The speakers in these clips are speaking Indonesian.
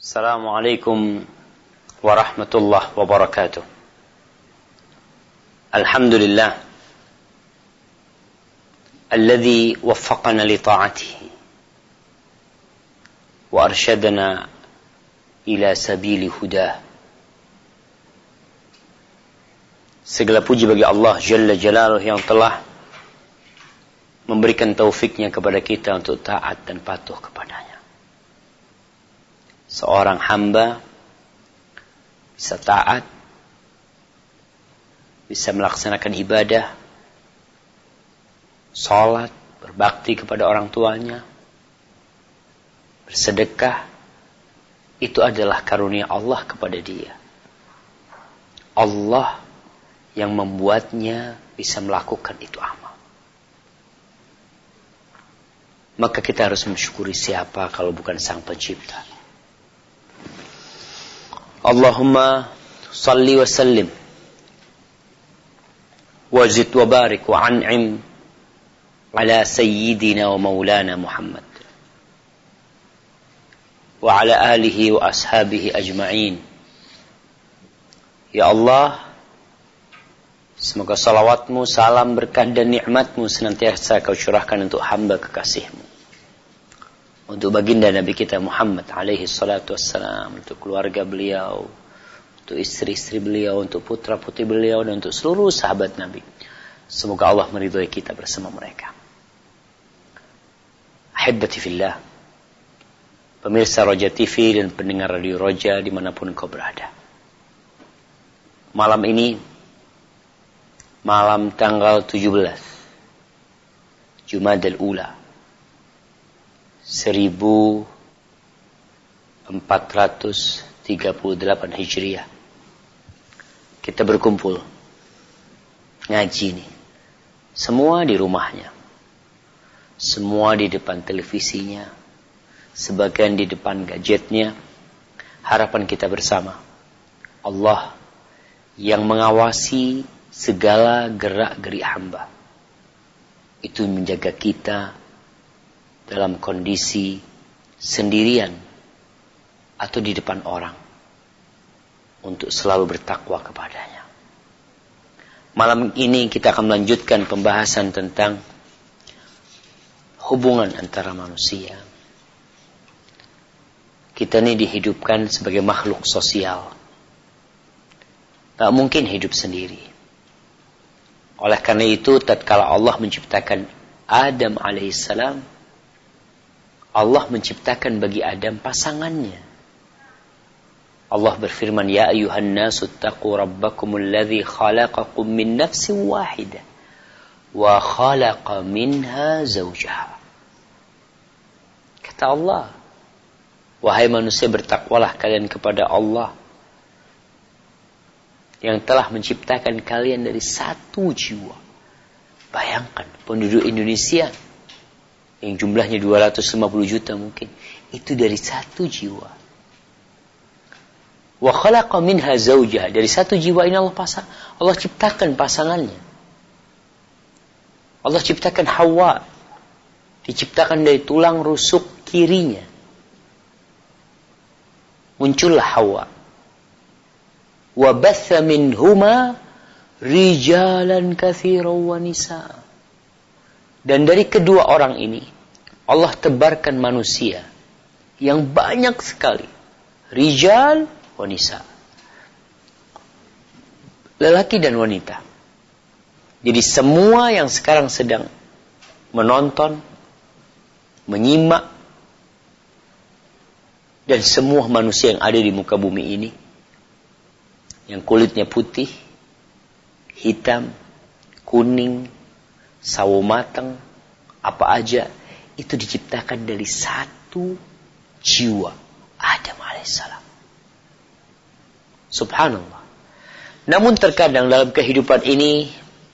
Assalamualaikum warahmatullahi wabarakatuh. Alhamdulillah alladzi waffaqana li ta'atihi wa arsyadana ila sabili hudah. Segala puji bagi Allah Jalla Jalaluhu yang telah memberikan taufiknya kepada kita untuk taat dan patuh kepadanya. Seorang hamba bisa taat, bisa melaksanakan ibadah, salat, berbakti kepada orang tuanya, bersedekah, itu adalah karunia Allah kepada dia. Allah yang membuatnya bisa melakukan itu amal. Maka kita harus mensyukuri siapa kalau bukan Sang Pencipta. Allahumma salli wa sallim wazid wa barik wa an'im ala sayyidina wa maulana Muhammad wa ala alihi wa ashabihi ajma'in. Ya Allah, semoga salawatmu, salam, berkat dan nikmatmu senantiasa kau curahkan untuk hamba kekasihmu, untuk baginda Nabi kita Muhammad alaihi salatu wassalam, untuk keluarga beliau, untuk istri-istri beliau, untuk putra-putri beliau, dan untuk seluruh sahabat Nabi. Semoga Allah meridhai kita bersama mereka. Ahibbati fillah, pemirsa Roja TV dan pendengar Radio Roja dimanapun kau berada. Malam ini, malam tanggal 17 Jumadal Ula 1438 Hijriah, kita berkumpul ngaji nih, semua di rumahnya, semua di depan televisinya, sebagian di depan gadgetnya. Harapan kita bersama, Allah yang mengawasi segala gerak-gerik hamba itu menjaga kita dalam kondisi sendirian atau di depan orang untuk selalu bertakwa kepadanya. Malam ini kita akan melanjutkan pembahasan tentang hubungan antara manusia. Kita ini dihidupkan sebagai makhluk sosial. Tak mungkin hidup sendiri. Oleh karena itu, tatkala Allah menciptakan Adam alaihissalam, Allah menciptakan bagi Adam pasangannya. Allah berfirman, Ya ayuhan nasu taqu rabbakumul ladzi khalaqakum min nafsin wahidah wa khalaqa minha zawjaha. Kata Allah, wahai manusia, bertakwalah kalian kepada Allah yang telah menciptakan kalian dari satu jiwa. Bayangkan penduduk Indonesia yang jumlahnya 250 juta mungkin, itu dari satu jiwa. Wa khalaqa minha zawjaha, dari satu jiwa ini Allah ciptakan pasangannya. Allah ciptakan Hawa, diciptakan dari tulang rusuk kirinya. Muncullah Hawa. Wa batha minhuma rijalan katsiran wa nisaa. Dan dari kedua orang ini Allah tebarkan manusia yang banyak sekali. Rijal wa nisa, lelaki dan wanita. Jadi semua yang sekarang sedang menonton, menyimak, dan semua manusia yang ada di muka bumi ini, yang kulitnya putih, hitam, kuning, sawo matang, apa aja, itu diciptakan dari satu jiwa, Adam alaihissalam. Subhanallah. Namun terkadang dalam kehidupan ini,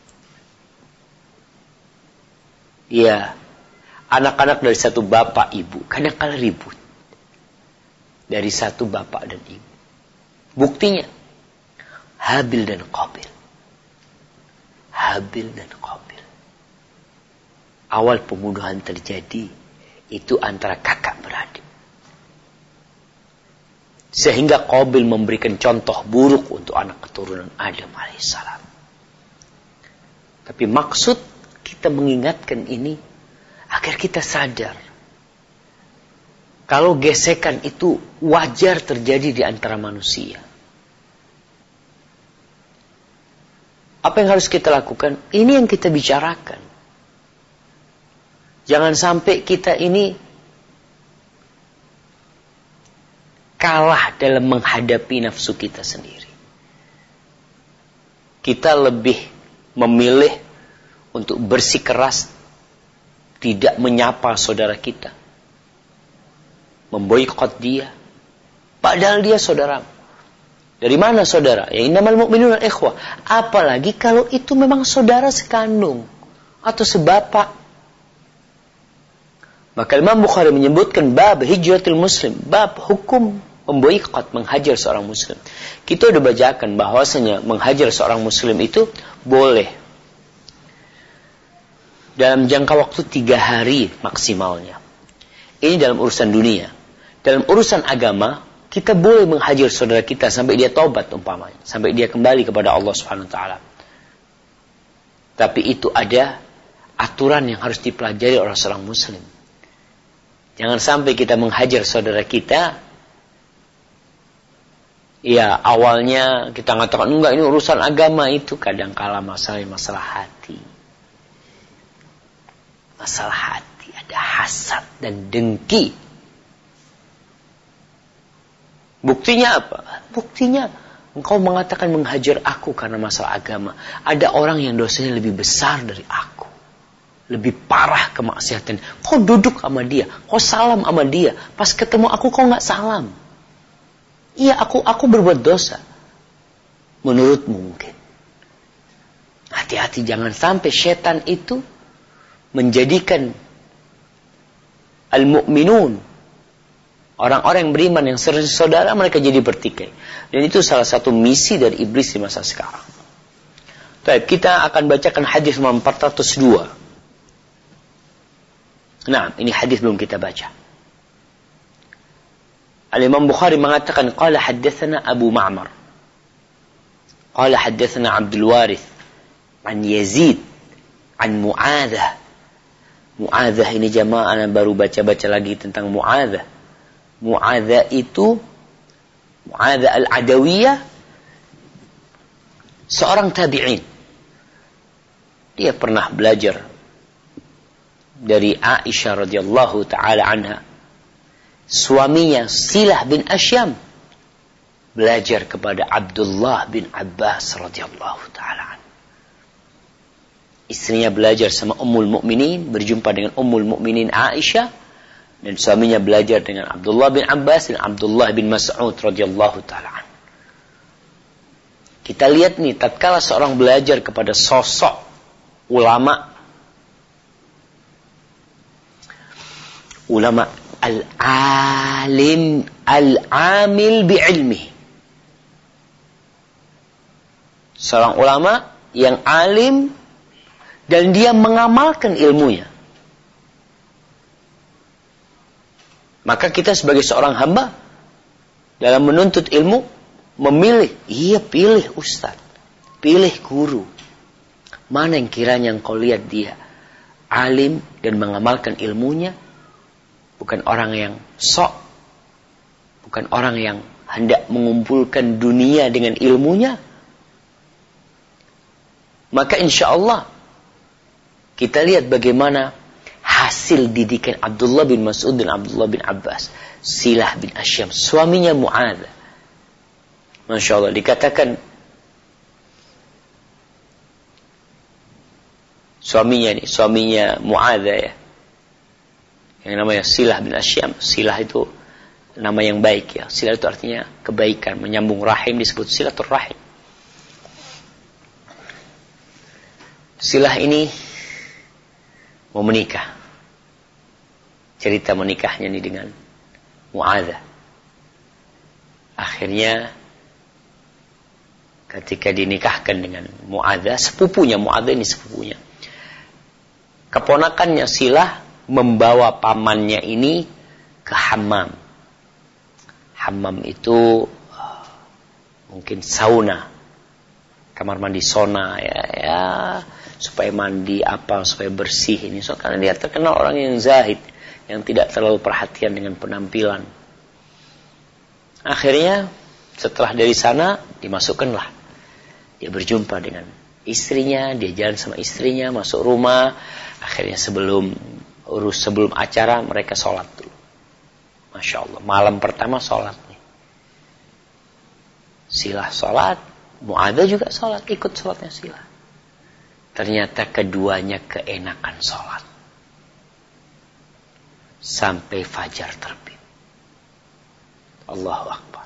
ya, anak-anak dari satu bapak ibu kadang-kala ribut. Dari satu bapak dan ibu. Buktinya, Habil dan Qabil. Habil dan Qabil. Awal pembunuhan terjadi itu antara kakak beradik. Sehingga Qabil memberikan contoh buruk untuk anak keturunan Adam alaihissalam. Tapi maksud kita mengingatkan ini agar kita sadar kalau gesekan itu wajar terjadi di antara manusia. Apa yang harus kita lakukan? Ini yang kita bicarakan. Jangan sampai kita ini kalah dalam menghadapi nafsu kita sendiri. Kita lebih memilih untuk bersikeras tidak menyapa saudara kita, memboikot dia, padahal dia saudara. Dari mana saudara? Ya innamal mu'minuna ikhwah. Apalagi kalau itu memang saudara sekandung atau sebapak. Maka Imam Bukhari menyebutkan bab hijratul muslim, bab hukum memboikot, menghajar seorang muslim. Kita sudah bacakan bahwasanya menghajar seorang muslim itu boleh dalam jangka waktu 3 hari maksimalnya. Ini dalam urusan dunia. Dalam urusan agama, kita boleh menghajar saudara kita sampai dia taubat umpamanya, sampai dia kembali kepada Allah Subhanahu wa taala. Tapi itu ada aturan yang harus dipelajari oleh seorang muslim. Jangan sampai kita menghajar saudara kita, ya awalnya kita mengatakan enggak, ini urusan agama. Itu kadang-kala masalah hati. Masalah hati, ada hasad dan dengki. Buktinya apa? Buktinya engkau mengatakan menghajar aku karena masalah agama. Ada orang yang dosanya lebih besar dari aku, lebih parah kemaksiatan. Kau duduk sama dia, kau salam sama dia, pas ketemu aku kau nggak salam. Iya, aku berbuat dosa. Menurutmu mungkin. Hati-hati, jangan sampai setan itu menjadikan al-mu'minun, orang-orang yang beriman yang saudara mereka jadi bertikai. Dan itu salah satu misi dari iblis di masa sekarang. Baik, kita akan bacakan hadis nomor 402. Nah, ini hadis belum kita baca. Al-Imam Bukhari mengatakan qala haddatsana Abu Ma'mar. Qala haddatsana Abdul Warith an Yazid an Mu'adzah. Mu'adzah ini jamaah, ana baru baca-baca lagi tentang Mu'adzah. Mu'adzah itu Mu'adzah al-Adawiyah, seorang tabi'in. Dia pernah belajar dari Aisyah radhiyallahu taala anha. Suaminya Silah bin Asyam belajar kepada Abdullah bin Abbas radhiyallahu taala anhu. Istrinya belajar sama Ummul Mukminin, berjumpa dengan Ummul Mukminin Aisyah, dan suaminya belajar dengan Abdullah bin Abbas dan Abdullah bin Mas'ud radhiyallahu taala anhu. Kita lihat nih, tatkala seorang belajar kepada sosok ulama al-alim al-amil bi'ilmi, seorang ulama yang alim dan dia mengamalkan ilmunya, maka kita sebagai seorang hamba dalam menuntut ilmu memilih, pilih ustaz, pilih guru. Mana yang kiranya engkau lihat dia alim dan mengamalkan ilmunya, bukan orang yang sok, bukan orang yang hendak mengumpulkan dunia dengan ilmunya, maka insya Allah kita lihat bagaimana hasil didikan Abdullah bin Mas'ud dan Abdullah bin Abbas. Silah bin Asyam, suaminya Mu'adzah. Masya Allah, dikatakan suaminya Mu'adzah ya, yang namanya Silah bin Asyam. Silah itu nama yang baik ya. Silah itu artinya kebaikan, menyambung rahim, disebut silatul rahim. Silah ini mau menikah. Cerita menikahnya ini dengan Mu'adzah. Akhirnya ketika dinikahkan dengan Mu'adzah, sepupunya Mu'adzah ini sepupunya, keponakannya Silah membawa pamannya ini ke hammam. Hammam itu mungkin sauna, kamar mandi sauna ya supaya mandi supaya bersih ini. Karena dia terkenal orang yang zahid, yang tidak terlalu perhatian dengan penampilan. Akhirnya setelah dari sana dimasukkanlah, dia berjumpa dengan istrinya, dia jalan sama istrinya, masuk rumah. Akhirnya sebelum acara mereka sholat dulu. Masya Allah, malam pertama sholat nih. Silah sholat, Mu'adzah juga sholat, ikut sholatnya Silah. Ternyata keduanya keenakan sholat sampai fajar terbit. Allahu Akbar.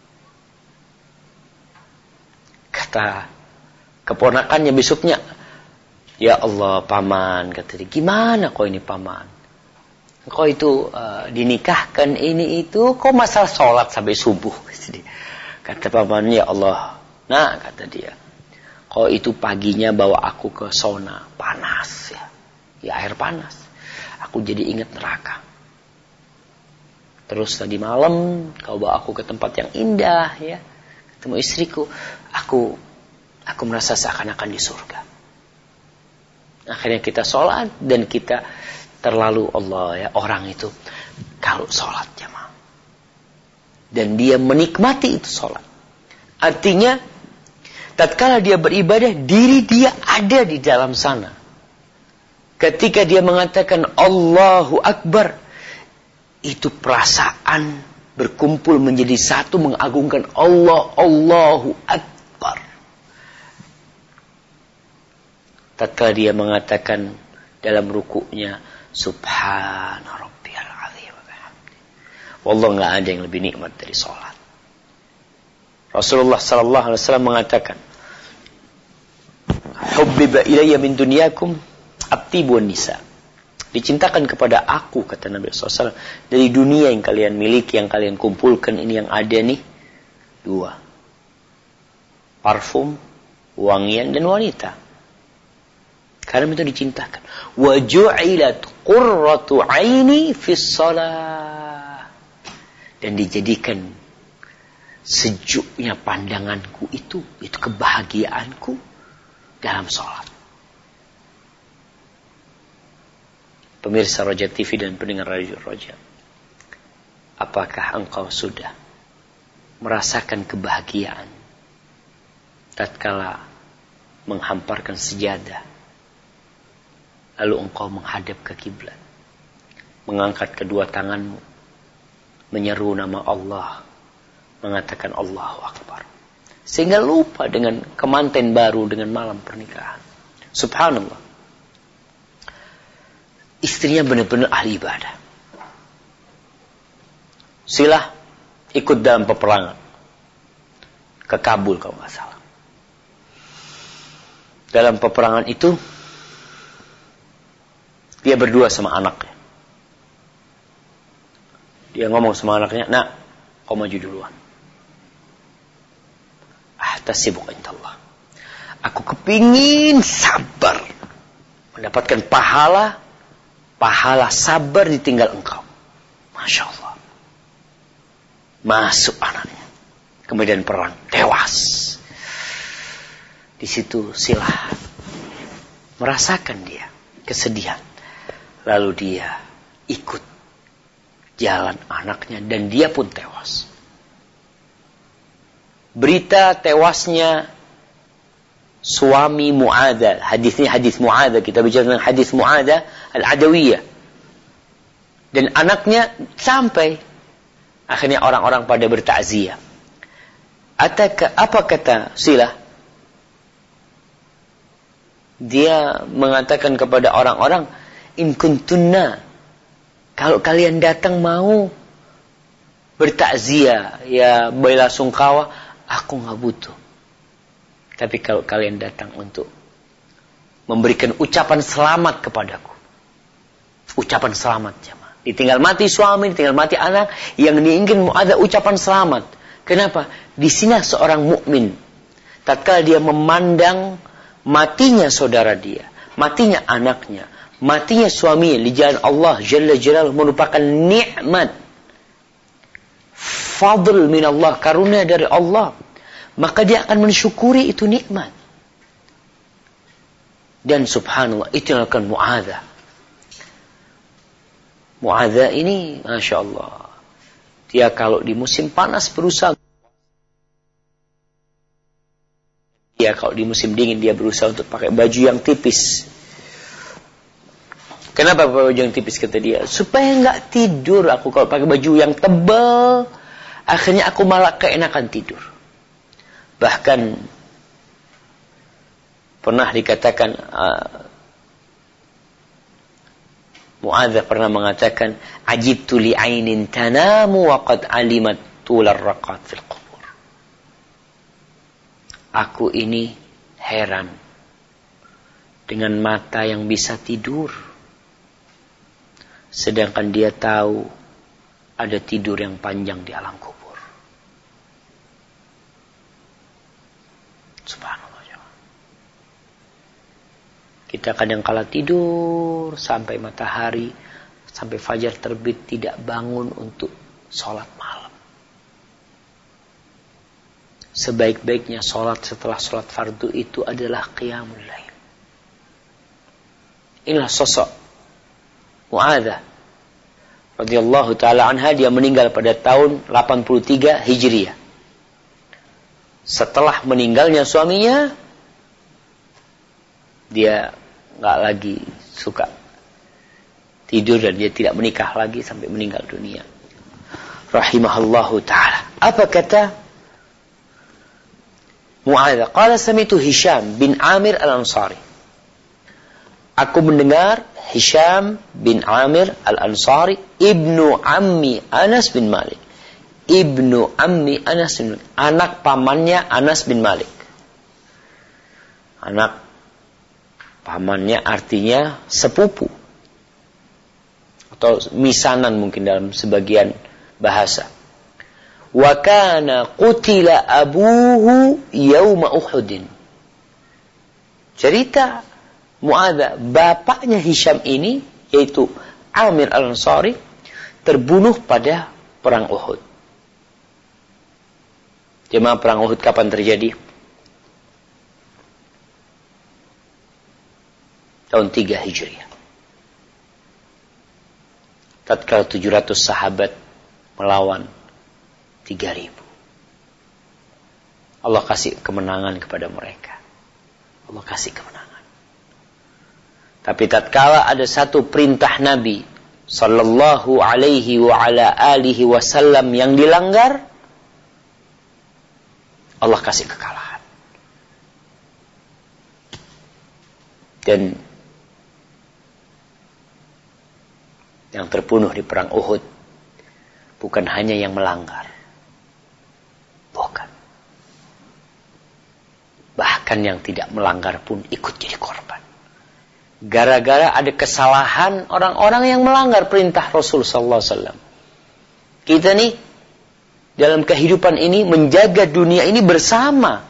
Kata keponakannya besoknya, ya Allah paman, kata dia, gimana kau ini paman? Kau itu dinikahkan ini itu, kau masalah sholat sampai subuh. Kata paman, ya Allah, nah kata dia, kau itu paginya bawa aku ke sauna, panas ya air panas. Aku jadi ingat neraka. Terus tadi malam kau bawa aku ke tempat yang indah ya, ketemu istriku, aku merasa seakan-akan di surga. Akhirnya kita sholat dan kita terlalu orang itu kalau sholat jamaah dan dia menikmati itu sholat. Artinya tatkala dia beribadah, diri dia ada di dalam sana. Ketika dia mengatakan Allahu Akbar, itu perasaan berkumpul menjadi satu mengagungkan Allah, Allahu Akbar. Tatkala dia mengatakan dalam rukuknya Subhana Rabbiyal Azim wa bihamdihi. Wallah, enggak ada yang lebih nikmat dari salat. Rasulullah sallallahu alaihi wasallam mengatakan, "Hubbiba ilayya min dunyakum at-tib wan nisa." Dicintakan kepada aku, kata Nabi SAW, dari dunia yang kalian miliki, yang kalian kumpulkan ini yang ada nih, 2. Parfum, wangian dan wanita. Karena itu dicintakan. Wa ju'ilat qurratu 'aini fis shalah. Dan dijadikan sejuknya pandanganku itu kebahagiaanku dalam salat. Pemirsa Roja TV dan pendengar Radio Roja, apakah engkau sudah merasakan kebahagiaan tatkala menghamparkan sejadah, lalu engkau menghadap ke kiblat, mengangkat kedua tanganmu, menyeru nama Allah, mengatakan Allahu Akbar, sehingga lupa dengan kemanten baru, dengan malam pernikahan. Subhanallah. Istrinya benar-benar ahli ibadah. Silah ikut dalam peperangan ke Kabul kalau nggak salah. Dalam peperangan itu dia berdua sama anaknya. Dia ngomong sama anaknya, "Nak, kau maju duluan. Ahtasibuka indallah. Aku kepingin sabar mendapatkan pahala sabar ditinggal engkau." Masya Allah. Masuk anaknya ke medan perang, tewas. Di situ Silah merasakan dia kesedihan. Lalu dia ikut jalan anaknya dan dia pun tewas. Berita tewasnya suami Mu'adzah, hadisnya hadis Mu'adzah, kita bicara tentang hadis Mu'adzah Al-Adawiyah, dan anaknya sampai akhirnya orang-orang pada bertakziah. Apa kata Silah? Dia mengatakan kepada orang-orang, "In kuntunna," kalau kalian datang mau bertakziah, ya bela sungkawa, aku nggak butuh. Tapi kalau kalian datang untuk memberikan ucapan selamat kepadaku, ucapan selamat jemaah. Ditinggal mati suami, ditinggal mati anak, yang diinginkan ada ucapan selamat. Kenapa? Di sini seorang mukmin, tatkala dia memandang matinya saudara dia, matinya anaknya, matinya suaminya di jalan Allah Jalla Jalaluhu merupakan nikmat, fadl minallah, karunia dari Allah, maka dia akan mensyukuri itu nikmat. Dan subhanallah, itu yang akan Mu'adzah. Mu'adzah ini, Masya Allah, dia kalau di musim panas berusaha, dia kalau di musim dingin dia berusaha untuk pakai baju yang tipis. Kenapa pakai baju yang tipis, kata dia? Supaya nggak tidur aku kalau pakai baju yang tebal. Akhirnya aku malah keenakan tidur. Bahkan pernah dikatakan, Mu'adzah pernah mengatakan, ajibtu li ainin tanamu wa qad alimat tular raqat fil qubur. Aku ini heran dengan mata yang bisa tidur, sedangkan dia tahu ada tidur yang panjang di alam kubur. Subhanallah. Kita kadang kala tidur sampai matahari, sampai fajar terbit, tidak bangun untuk sholat malam. Sebaik-baiknya sholat setelah sholat fardu itu adalah qiyamul lail. Inilah sosok Mu'adzah radhiyallahu ta'ala anha. Dia meninggal pada tahun 83 Hijriah. Setelah meninggalnya suaminya, dia nggak lagi suka tidur dan dia tidak menikah lagi sampai meninggal dunia. Rahimahullahu ta'ala. Apa kata Mu'adzah? Qala sami'tu Hisham bin Amir al-Ansari. Aku mendengar Hisham bin Amir al-Ansari, ibnu ammi Anas bin Malik. Ibnu ammi Anas bin Malik. Anak pamannya Anas bin Malik. Anak pamannya artinya sepupu atau misanan mungkin dalam sebagian bahasa. Wa kana qutila abuhu yauma Uhudin. Cerita Mu'adzah, bapaknya Hisham ini yaitu Amir al-Ansari terbunuh pada perang Uhud. Jemaah, perang Uhud kapan terjadi? Tahun 3 Hijriah. Tatkala 700 sahabat melawan 3.000. Allah kasih kemenangan kepada mereka. Allah kasih kemenangan. Tapi tatkala ada satu perintah Nabi sallallahu alaihi wa ala alihi wasallam yang dilanggar, Allah kasih kekalahan. Dan yang terbunuh di perang Uhud bukan hanya yang melanggar. Bukan. Bahkan yang tidak melanggar pun ikut jadi korban. Gara-gara ada kesalahan orang-orang yang melanggar perintah Rasul sallallahu alaihi wasallam. Kita nih dalam kehidupan ini menjaga dunia ini bersama.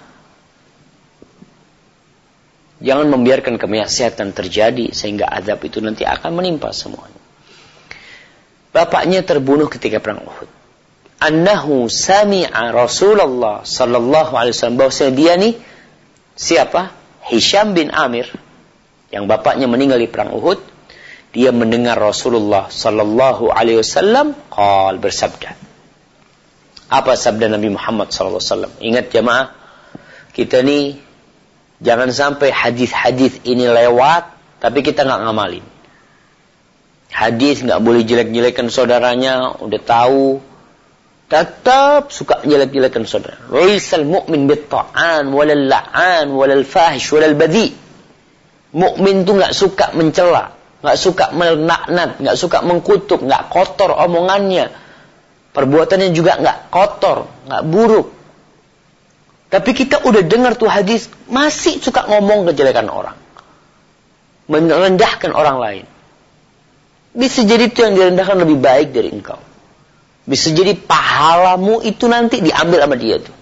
Jangan membiarkan kemaksiatan terjadi sehingga azab itu nanti akan menimpa semuanya. Bapaknya terbunuh ketika perang Uhud. Annahu sami'a Rasulullah sallallahu alaihi wasallam, bahwasanya dia nih siapa? Hisham bin Amir yang bapaknya meninggal di perang Uhud. Dia mendengar Rasulullah sallallahu alaihi wasallam bersabda. Apa sabda Nabi Muhammad sallallahu alaihi wasallam? Ingat jemaah, kita nih jangan sampai hadis-hadis ini lewat tapi kita enggak ngamalin. Hadis nggak boleh jelek-jelekan saudaranya, udah tahu, tetap suka jelek-jelekan saudara. Laisal mu'min bit-ta'an walal la'an walal fahish walal badhi. Mukmin tuh nggak suka mencela, nggak suka melaknat, nggak suka mengkutuk, nggak kotor omongannya, perbuatannya juga nggak kotor, nggak buruk. Tapi kita udah dengar tuh hadis, masih suka ngomong kejelekan orang, merendahkan orang lain. Bisa jadi itu yang direndahkan lebih baik dari engkau. Bisa jadi pahalamu itu nanti diambil sama dia tuh.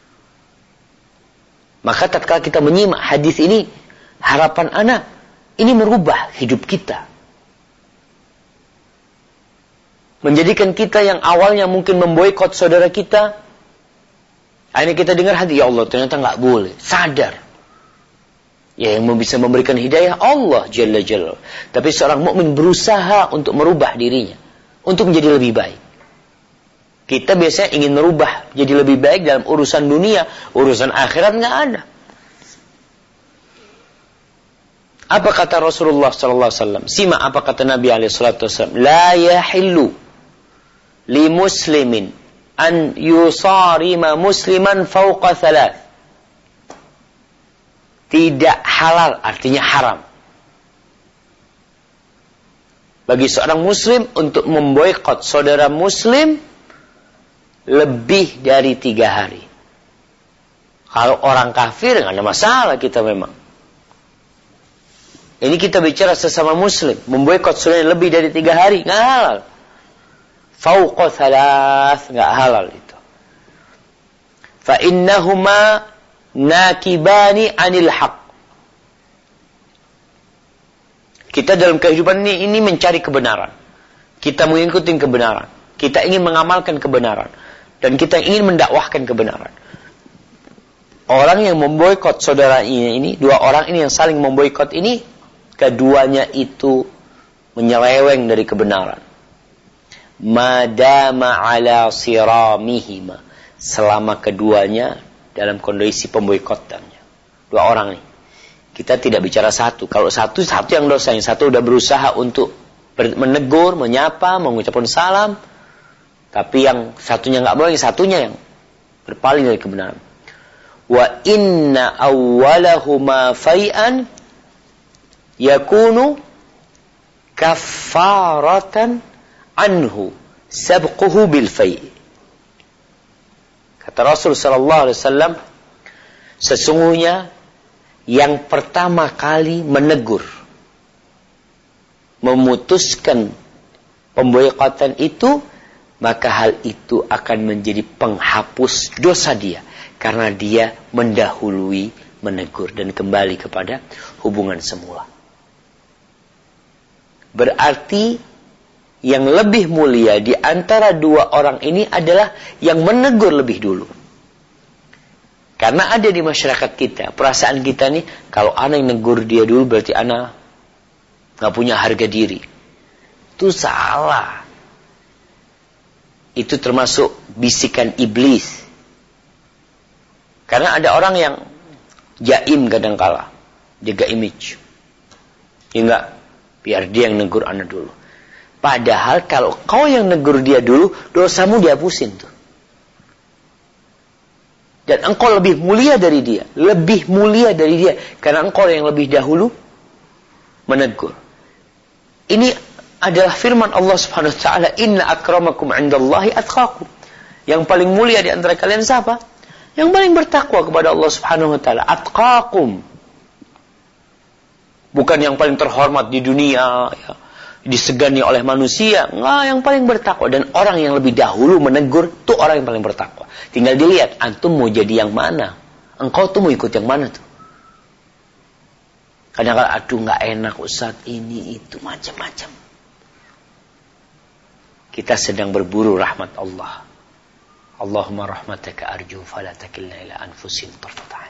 Maka tatkala kita menyimak hadis ini, harapan anak ini merubah hidup kita. Menjadikan kita yang awalnya mungkin memboikot saudara kita, akhirnya kita dengar hati, ya Allah ternyata nggak boleh. Sadar. Ya, yang bisa memberikan hidayah Allah Jalla Jalla. Tapi seorang mukmin berusaha untuk merubah dirinya, untuk menjadi lebih baik. Kita biasanya ingin merubah jadi lebih baik dalam urusan dunia, urusan akhirat nggak ada. Apa kata Rasulullah sallallahu alaihi wasallam? Simak apa kata Nabi alaihi salatu wasallam. La yahillu li muslimin an yusarima musliman fawqa thalath. Tidak halal, artinya haram. Bagi seorang muslim untuk memboikot saudara muslim lebih dari 3 hari. Kalau orang kafir nggak ada masalah kita memang. Ini kita bicara sesama muslim, memboikot saudara lebih dari 3 hari nggak halal. Fauqa thalath nggak halal itu. Fa innahuma nakibani anil haq. Kita dalam kehidupan ini mencari kebenaran. Kita mengikuti kebenaran. Kita ingin mengamalkan kebenaran. Dan kita ingin mendakwahkan kebenaran. Orang yang memboikot saudara ini, 2 orang ini yang saling memboikot ini, keduanya itu menyeleweng dari kebenaran. Madama ala siramihima. Selama keduanya dalam kondisi pemboikotannya. 2 orang nih. Kita tidak bicara satu. Kalau satu yang dosa. Yang satu udah berusaha untuk menegur, menyapa, mengucapkan salam. Tapi yang satunya nggak boleh, satunya yang berpaling dari kebenaran. Wa inna awwalahuma fai'an yakunu kaffaratan anhu sabquhu bil fai'. Kata Rasul sallallahu alaihi wasallam, sesungguhnya yang pertama kali menegur, memutuskan pemboikotan itu, maka hal itu akan menjadi penghapus dosa dia. Karena dia mendahului menegur dan kembali kepada hubungan semula. Berarti yang lebih mulia di antara 2 orang ini adalah yang menegur lebih dulu. Karena ada di masyarakat kita, perasaan kita nih, kalau anak yang negur dia dulu berarti anak gak punya harga diri. Itu salah. Itu termasuk bisikan iblis. Karena ada orang yang jaim kadangkala, jaga image. Ya enggak, biar dia yang negur anak dulu. Padahal kalau kau yang negur dia dulu, dosamu dihapusin tuh. Dan engkau lebih mulia dari dia, lebih mulia dari dia, karena engkau yang lebih dahulu menegur. Ini adalah firman Allah Subhanahu wa taala, "Inna akramakum 'indallahi atqakum." Yang paling mulia di antara kalian siapa? Yang paling bertakwa kepada Allah Subhanahu wa taala, atqakum. Bukan yang paling terhormat di dunia, ya, disegani oleh manusia. Enggak, yang paling bertakwa. Dan orang yang lebih dahulu menegur, itu orang yang paling bertakwa. Tinggal dilihat, antum mau jadi yang mana? Engkau tuh mau ikut yang mana tuh? Kadang-kadang, aduh gak enak Ustaz, ini, itu, macam-macam. Kita sedang berburu rahmat Allah. Allahumma rahmataka arju fala takilna ila anfusin tarfata'in.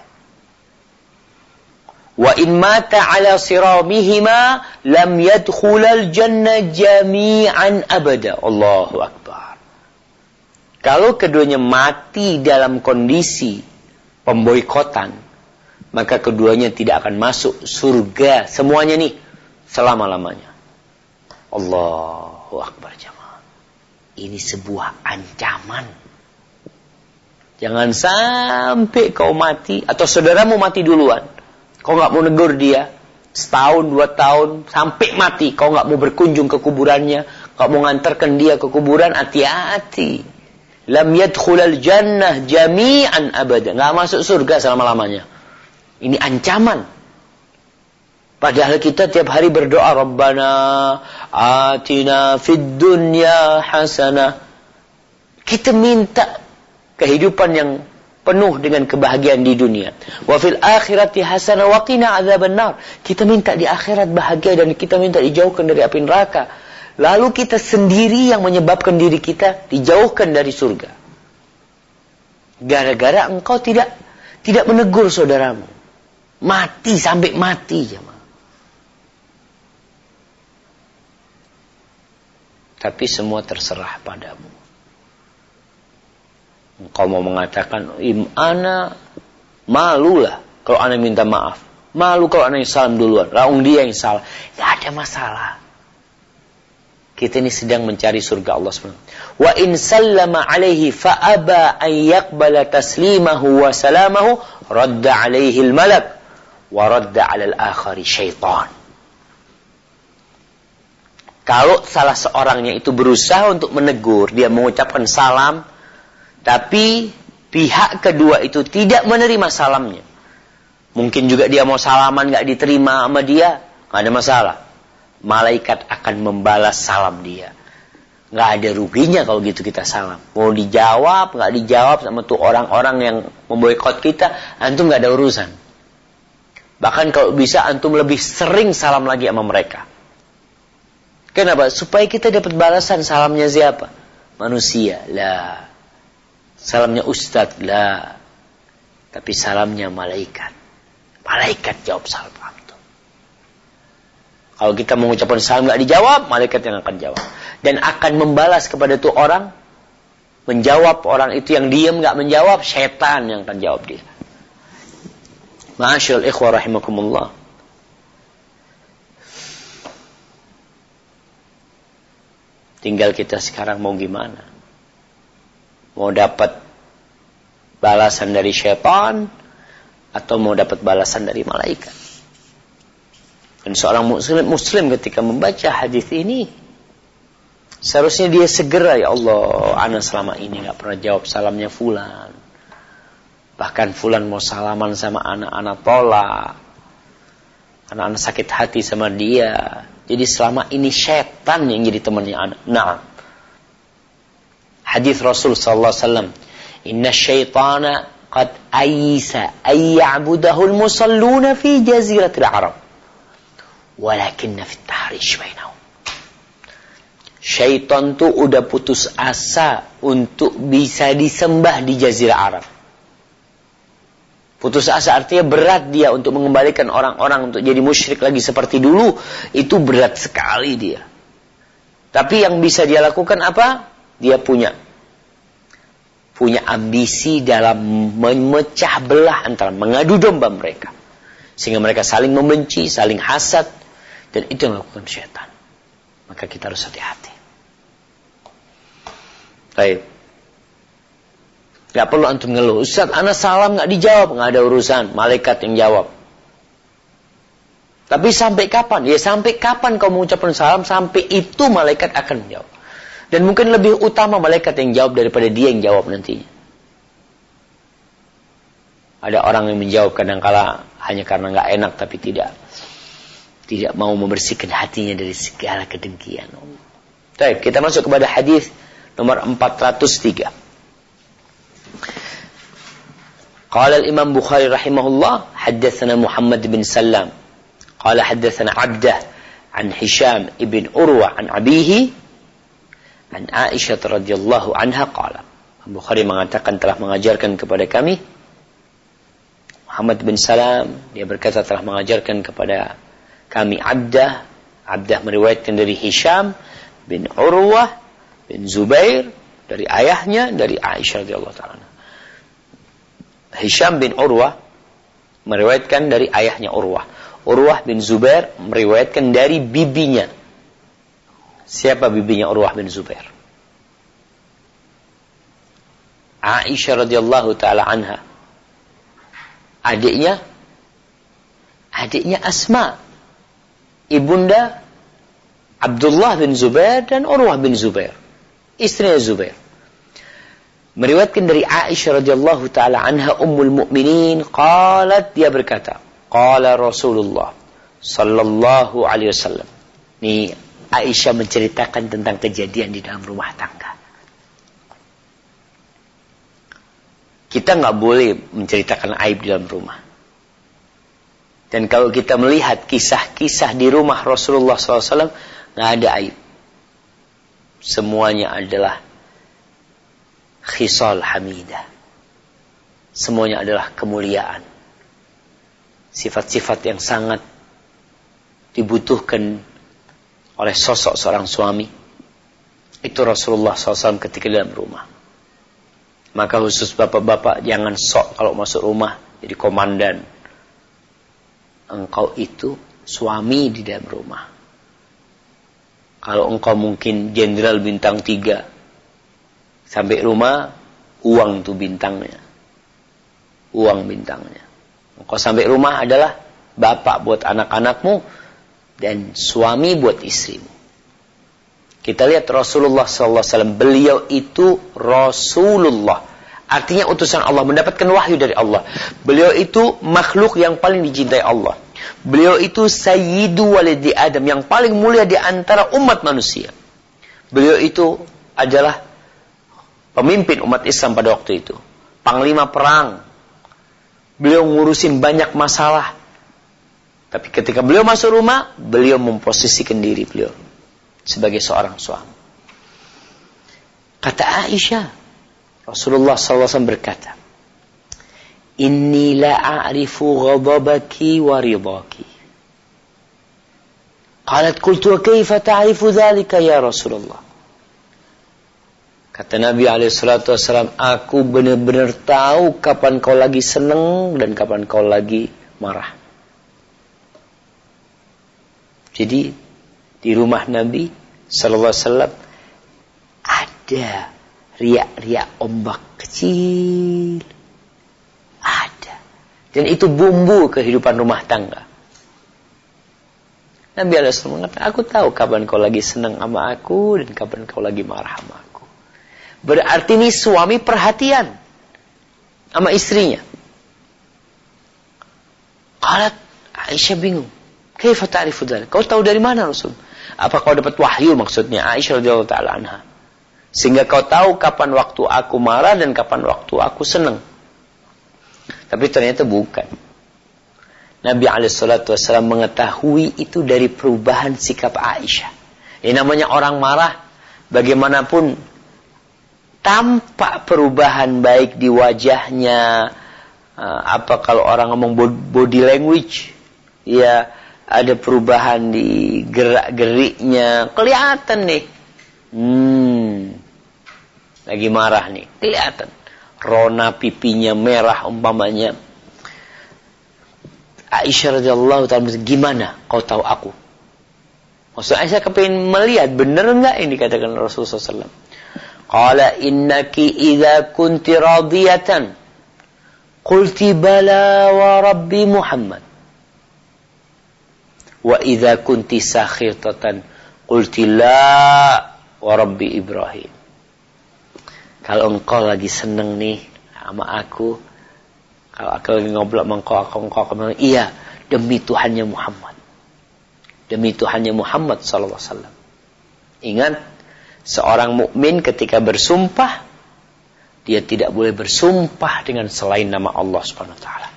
Wa in mata ala siramihima lam yadkhulal jannah jami'an abada. Allahu akbar. Kalau keduanya mati dalam kondisi pemboikotan, maka keduanya tidak akan masuk surga semuanya nih selama-lamanya. Allahu akbar jamaah. Ini sebuah ancaman. Jangan sampai kau mati atau saudaramu mati duluan. Kau gak mau negur dia setahun, 2 tahun, sampai mati. Kau gak mau berkunjung ke kuburannya, gak mau ngantarkan dia ke kuburan, hati-hati. Lam yadkhulal jannah jami'an abada. Gak masuk surga selama-lamanya. Ini ancaman. Padahal kita tiap hari berdoa, Rabbana atina fid dunya hasanah. Kita minta kehidupan yang penuh dengan kebahagiaan di dunia. Wa fil akhirati hasanah wa qina adzabannar. Kita minta di akhirat bahagia dan kita minta dijauhkan dari api neraka. Lalu kita sendiri yang menyebabkan diri kita dijauhkan dari surga. Gara-gara engkau tidak menegur saudaramu. Mati sampai mati jemaah. Tapi semua terserah padamu. Engkau mau mengatakan, ana malulah kalau ana minta maaf. Malu kalau ana yang salam duluan. Laung dia yang salah. Tidak ada masalah. Kita ini sedang mencari surga Allah SWT. Wa in sallama alaihi fa'aba an yaqbala taslimahu wa salamahu radda alaihi al-malak wa radda ala al-akhari syaitan. Kalau salah seorangnya itu berusaha untuk menegur, dia mengucapkan salam, tapi pihak kedua itu tidak menerima salamnya. Mungkin juga dia mau salaman gak diterima sama dia, gak ada masalah. Malaikat akan membalas salam dia. Gak ada ruginya kalau gitu kita salam. Mau dijawab, gak dijawab sama tuh orang-orang yang memboikot kita, antum gak ada urusan. Bahkan kalau bisa antum lebih sering salam lagi sama mereka. Kenapa? Supaya kita dapat balasan. Salamnya siapa? Manusia. Lah. Salamnya ustadz. Lah. Tapi salamnya malaikat. Malaikat jawab salam antum. Kalau kita mengucapkan salam gak dijawab, malaikat yang akan jawab. Dan akan membalas kepada tuh orang. Menjawab orang itu yang diam gak menjawab, syaitan yang akan jawab dia. Ma'asyil ikhwah rahimakumullah. Tinggal kita sekarang mau gimana? Mau dapat balasan dari syaitan atau mau dapat balasan dari malaikat? Dan seorang muslim ketika membaca hadis ini, seharusnya dia segera, ya Allah, ana selama ini gak pernah jawab salamnya fulan. Bahkan fulan mau salaman sama anak-anak tolak. Anak-anak sakit hati sama dia. Jadi selama ini syaitan yang jadi temannya anak. Nah, hadis Rasul sallallahu alaihi wasallam, "Inna syaitana qad ayisa ay ya'budahu al-musalluna fi jaziratil Arab. Walakinna fit tahrish bainahum." Syaitan tuh udah putus asa untuk bisa disembah di jazirah Arab. Putus asa artinya berat dia untuk mengembalikan orang-orang untuk jadi musyrik lagi seperti dulu. Itu berat sekali dia. Tapi yang bisa dia lakukan apa? Dia punya ambisi dalam memecah belah antara mengadu domba mereka. Sehingga mereka saling membenci, saling hasad. Dan itu yang dilakukan syaitan. Maka kita harus hati-hati. Baik. Gak perlu antum ngeluh. Ustaz, ana salam gak dijawab. Gak ada urusan. Malaikat yang jawab. Tapi sampai kapan? Ya sampai kapan kau mengucapkan salam, sampai itu malaikat akan menjawab. Dan mungkin lebih utama malaikat yang jawab daripada dia yang jawab nantinya. Ada orang yang menjawab kadang-kala hanya karena gak enak, tapi tidak mau membersihkan hatinya dari segala kedengkian. Baik, kita masuk kepada hadis nomor 403. Qala al-Imam Bukhari rahimahullah, haddatsana Muhammad bin Sallam qala haddatsana Abdah an Hisham ibn Urwa an abihi an Aisyah radhiyallahu anha qala. Bukhari mengatakan telah mengajarkan kepada kami. Muhammad bin Salam, dia berkata telah mengajarkan kepada kami Abdah meriwayatkan dari Hisham bin Urwah bin Zubair dari ayahnya dari Aisyah radhiyallahu ta'ala. Hisham bin Urwah meriwayatkan dari ayahnya Urwah. Urwah bin Zubair meriwayatkan dari bibinya. Siapa bibinya Urwah bin Zubair? Aisyah radhiyallahu ta'ala anha. Adiknya Asma, ibunda Abdullah bin Zubair dan Urwah bin Zubair, istrinya Zubair. Meriwayatkan dari Aisyah radhiyallahu taala anha ummul mukminin, qalat, dia berkata, qala Rasulullah sallallahu alaihi wasallam. Ini Aisyah menceritakan tentang kejadian di dalam rumah tangga. Kita enggak boleh menceritakan aib di dalam rumah. Dan kalau kita melihat kisah-kisah di rumah Rasulullah SAW, nggak ada aib. semuanya adalah khisal hamidah. Semuanya adalah kemuliaan. Sifat-sifat yang sangat dibutuhkan oleh sosok seorang suami. Itu Rasulullah SAW ketika dalam rumah. Maka khusus bapak-bapak jangan sok kalau masuk rumah jadi komandan. Engkau itu suami di dalam rumah. Kalau engkau mungkin jenderal bintang 3, sampai rumah, uang tuh bintangnya. Uang bintangnya. Engkau sampai rumah adalah bapak buat anak-anakmu dan suami buat istrimu. Kita lihat Rasulullah SAW. Beliau itu Rasulullah. Artinya utusan Allah. Mendapatkan wahyu dari Allah. Beliau itu makhluk yang paling dicintai Allah. Beliau itu Sayyidu walidi Adam. Yang paling mulia di antara umat manusia. Beliau itu adalah pemimpin umat Islam pada waktu itu. Panglima perang. Beliau ngurusin banyak masalah. Tapi ketika beliau masuk rumah, beliau memposisikan diri beliau sebagai seorang suami. Kata Aisyah, Rasulullah SAW berkata, Inni la a'rifu ghadabaki wa ridaki. Qalat qultu wa kaifa ta'rifu dhalika ya Rasulullah. Kata Nabi SAW, aku benar-benar tahu kapan kau lagi senang dan kapan kau lagi marah. Jadi di rumah Nabi SAW ada riak-riak ombak kecil. Ada. Dan itu bumbu kehidupan rumah tangga. Nabi SAW mengatakan, aku tahu kapan kau lagi senang sama aku dan kapan kau lagi marah sama aku. Berarti ini suami perhatian sama istrinya. Qalat Aisyah bingung. Kaifa ta'rifu dzalik? Kau tahu dari mana Rasul? Apa kau dapat wahyu maksudnya? Aisyah radhiyallahu taala anha. Sehingga kau tahu kapan waktu aku marah dan kapan waktu aku senang. Tapi ternyata bukan. Nabi SAW mengetahui itu dari perubahan sikap Aisyah. Ini namanya orang marah, bagaimanapun tampak perubahan baik di wajahnya. Apa kalau orang ngomong body language, ya ada perubahan di gerak-geriknya, kelihatan nih. Lagi marah nih, kelihatan. Rona pipinya merah umpamanya. Aisyah radhiyallahu ta'ala, gimana kau tahu aku? Maksud Aisyah kepingin melihat benar enggak yang dikatakan Rasulullah SAW. Qala innaki idza kunti radiyatan qulti bala wa rabbi Muhammad. Wa idza kunti sakhitatan qulti la wa rabbi Ibrahim. Kalau engkau lagi seneng nih sama aku, kalau aku lagi ngobrol sama engkau bilang, iya, demi Tuhannya Muhammad. Demi Tuhannya Muhammad sallallahu alaihi wasallam. Ingat, seorang mukmin ketika bersumpah, dia tidak boleh bersumpah dengan selain nama Allah Subhanahu wa taala.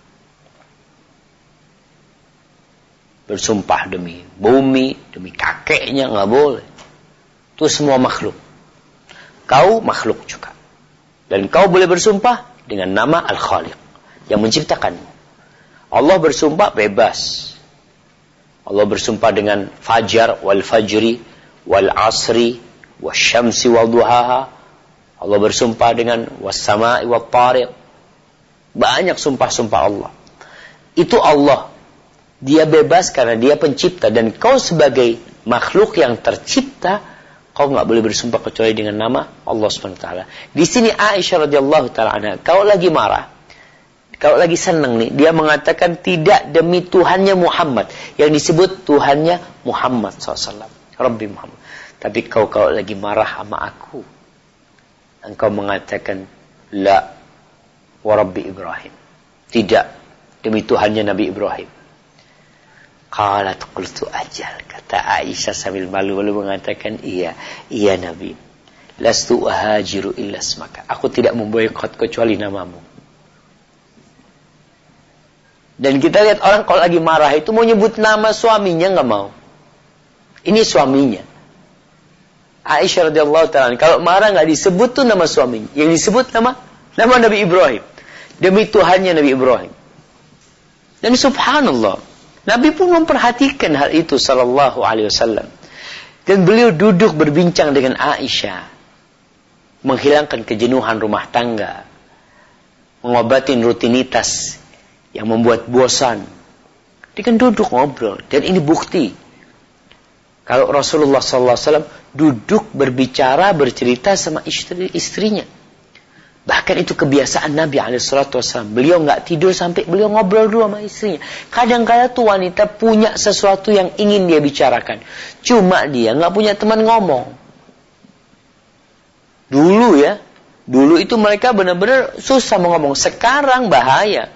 Bersumpah demi bumi, demi kakeknya, enggak boleh. Itu semua makhluk. Kau makhluk juga. Dan kau boleh bersumpah dengan nama Al-Khaliq yang menciptakanmu. Allah bersumpah bebas. Allah bersumpah dengan fajar wal fajri wal asri wasyamsi wal duhaha. Allah bersumpah dengan was-sama'i wat tariq. Banyak sumpah-sumpah Allah. Itu Allah. Dia bebas karena dia pencipta. Dan kau sebagai makhluk yang tercipta, kau enggak boleh bersumpah kecuali dengan nama Allah Subhanahu wa taala. Di sini Aisyah radhiyallahu taala anha, kalau lagi marah, kalau lagi senang nih, dia mengatakan tidak demi Tuhannya Muhammad. Yang disebut Tuhannya Muhammad SAW. Rabbi Muhammad. Tapi kau kalau lagi marah sama aku, engkau mengatakan la wa Rabbi Ibrahim. Tidak demi Tuhannya Nabi Ibrahim. Qalat qultu ajal. Kata Aisyah sambil malu-malu mengatakan, iya Nabi. Lastu uhajiru illa ismaka. Aku tidak memboikot kecuali namamu. Dan kita lihat orang kalau lagi marah itu mau nyebut nama suaminya nggak mau. Ini suaminya. Aisyah radhiyallahu ta'ala, kalau marah nggak disebut tuh nama suaminya, yang disebut nama Nabi Ibrahim. Demi Tuhannya Nabi Ibrahim. Dan subhanallah, Nabi pun memperhatikan hal itu sallallahu alaihi wasallam. Dan beliau duduk berbincang dengan Aisyah, menghilangkan kejenuhan rumah tangga, mengobatin rutinitas yang membuat bosan. Dia kan duduk ngobrol, dan ini bukti kalau Rasulullah sallallahu alaihi wasallam duduk berbicara, bercerita sama istrinya. Bahkan itu kebiasaan Nabi SAW. Beliau nggak tidur sampai beliau ngobrol dulu sama istrinya. Kadang-kadang tuh wanita punya sesuatu yang ingin dia bicarakan. Cuma dia nggak punya teman ngomong. Dulu itu mereka benar-benar susah mau ngomong. Sekarang bahaya.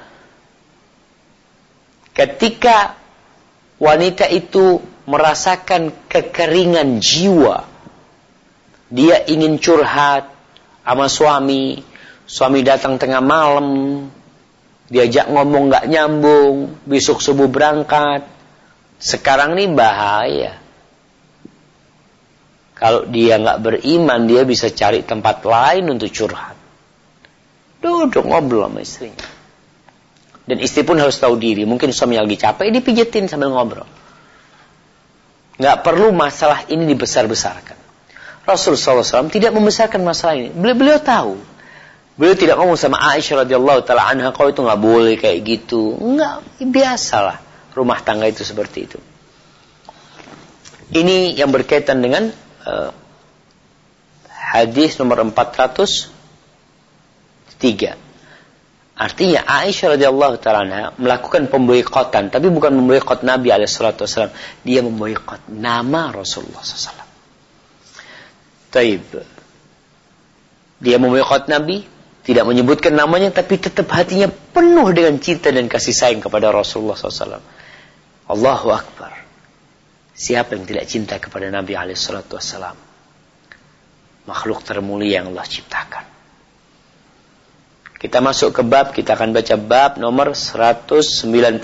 Ketika wanita itu merasakan kekeringan jiwa, dia ingin curhat sama suami. Suami datang tengah malam, diajak ngomong gak nyambung, besok subuh berangkat. Sekarang ini bahaya. Kalau dia gak beriman, dia bisa cari tempat lain untuk curhat. Duduk ngobrol sama istrinya. Dan istri pun harus tahu diri. Mungkin suami lagi capek, dipijetin sambil ngobrol. Gak perlu masalah ini dibesar-besarkan. Rasulullah SAW tidak membesarkan masalah ini. Beliau tahu. Beliau tidak ngomong sama Aisyah radhiyallahu ta'ala anha, kalau itu nggak boleh kayak gitu. Nggak, biasalah rumah tangga itu seperti itu. Ini yang berkaitan dengan hadis nomor 403. Artinya Aisyah radhiyallahu ta'ala anha melakukan pemboikotan, tapi bukan memboikot Nabi alaihissalam. Dia memboikot nama Rasulullah SAW. Taib. Dia memboikot Nabi, tidak menyebutkan namanya, tapi tetap hatinya penuh dengan cinta dan kasih sayang kepada Rasulullah SAW. Allahu Akbar. Siapa yang tidak cinta kepada Nabi SAW? Makhluk termulia yang Allah ciptakan. Kita masuk ke bab, kita akan baca bab nomor 190.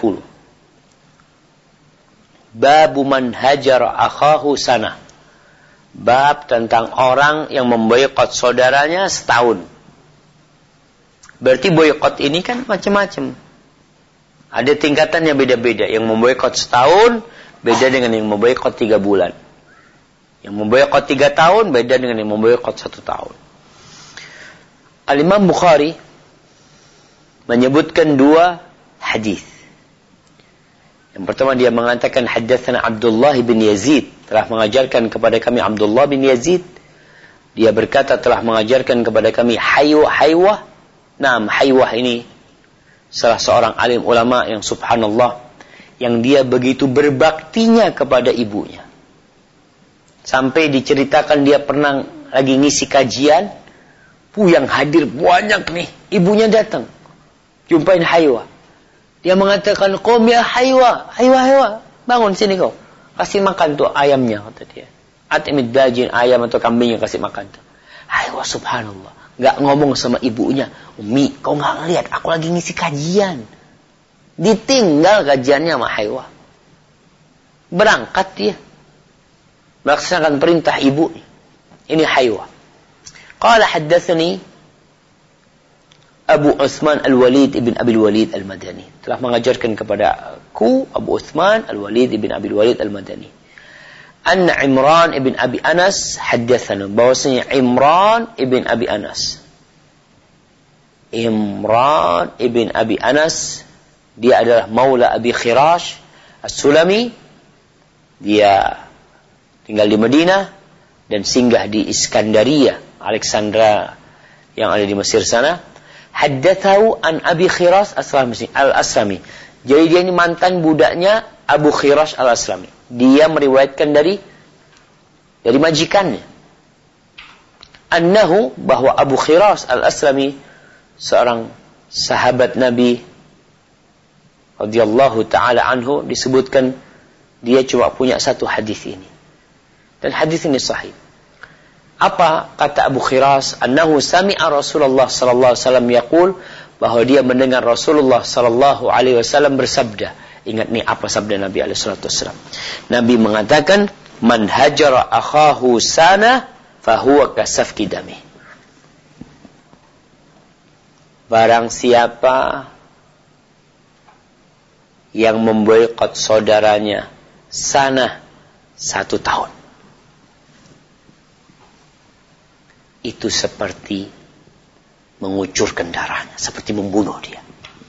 Babu man hajara akhahu sanah. Bab tentang orang yang memboikot saudaranya setahun. Berarti boikot ini kan macam-macam. Ada tingkatannya beda-beda. Yang memboikot setahun beda dengan yang memboikot 3 bulan. Yang memboikot 3 tahun beda dengan yang memboikot 1 tahun. Al-Imam Bukhari menyebutkan 2 hadis. Yang pertama dia mengatakan haddatsana Abdullah bin Yazid, telah mengajarkan kepada kami Abdullah bin Yazid. Dia berkata telah mengajarkan kepada kami Haywah. Haywah ini salah seorang alim ulama yang subhanallah, yang dia begitu berbaktinya kepada ibunya. Sampai diceritakan dia pernah lagi ngisi kajian, yang hadir banyak nih, ibunya datang, jumpain Haywah. Dia mengatakan, "Qum ya Haywah, Haywah, bangun sini kau, kasih makan tuh ayamnya," kata dia. Atimid dajin, ayam atau kambingnya kasih makan tuh. Haywah subhanallah, gak ngomong sama ibunya, "Umi, kau gak ngeliat aku lagi ngisi kajian." Ditinggal kajiannya sama Haywah. Berangkat dia, melaksanakan perintah ibunya. Ini Haywah. Qala haddatsani Abu Uthman Al-Walid ibn Abi Al-Walid Al-Madani. Telah mengajarkan kepada aku Abu Uthman Al-Walid ibn Abi Al-Walid Al-Madani. Anna Imran ibn Abi Anas haddatsana, bahwasanya Imran ibn Abi Anas. Imran ibn Abi Anas, dia adalah maula Abi Khirash As-Sulami. Dia tinggal di Madinah dan singgah di Iskandaria, Alexandria yang ada di Mesir sana. Haddatsahu an Abi Khirash Al-Aslami. Jadi dia ini mantan budaknya Abu Khirash Al-Aslami. Dia meriwayatkan dari majikannya. Annahu, bahwa Abu Khirash Al-Aslami seorang sahabat Nabi radhiyallahu taala anhu, disebutkan dia cuma punya 1 hadis ini. Dan hadis ini sahih. Apa kata Abu Khirash? Annahu sami'a Rasulullah sallallahu alaihi wasallam yaqul, bahwa dia mendengar Rasulullah sallallahu alaihi wasallam bersabda. Ingat nih apa sabda Nabi alaihi wasallam. Nabi mengatakan, "Man hajara akhahu sana fahuwa kasafki damih. Barang siapa yang memboikot saudaranya sana 1 tahun, itu seperti mengucurkan darahnya, seperti membunuh dia.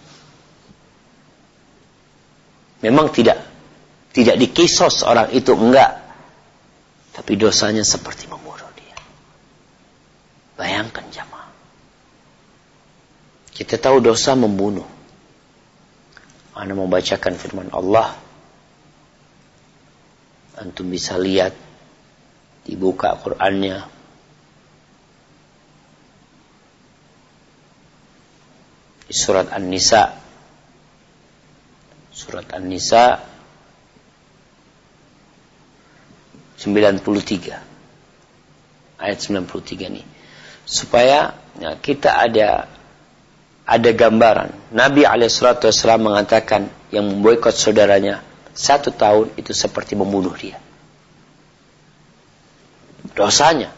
Memang tidak dikisos orang itu, enggak, tapi dosanya seperti membunuh dia. Bayangkan jamaah, kita tahu dosa membunuh. Ana membacakan firman Allah, antum bisa lihat, dibuka Qur'annya. Di surat An-Nisa. Surat An-Nisa 93. Ayat 93 nih. Supaya kita ada gambaran. Nabi alaihissalatu wassalam mengatakan yang memboikot saudaranya 1 tahun itu seperti membunuh dia. Dosanya.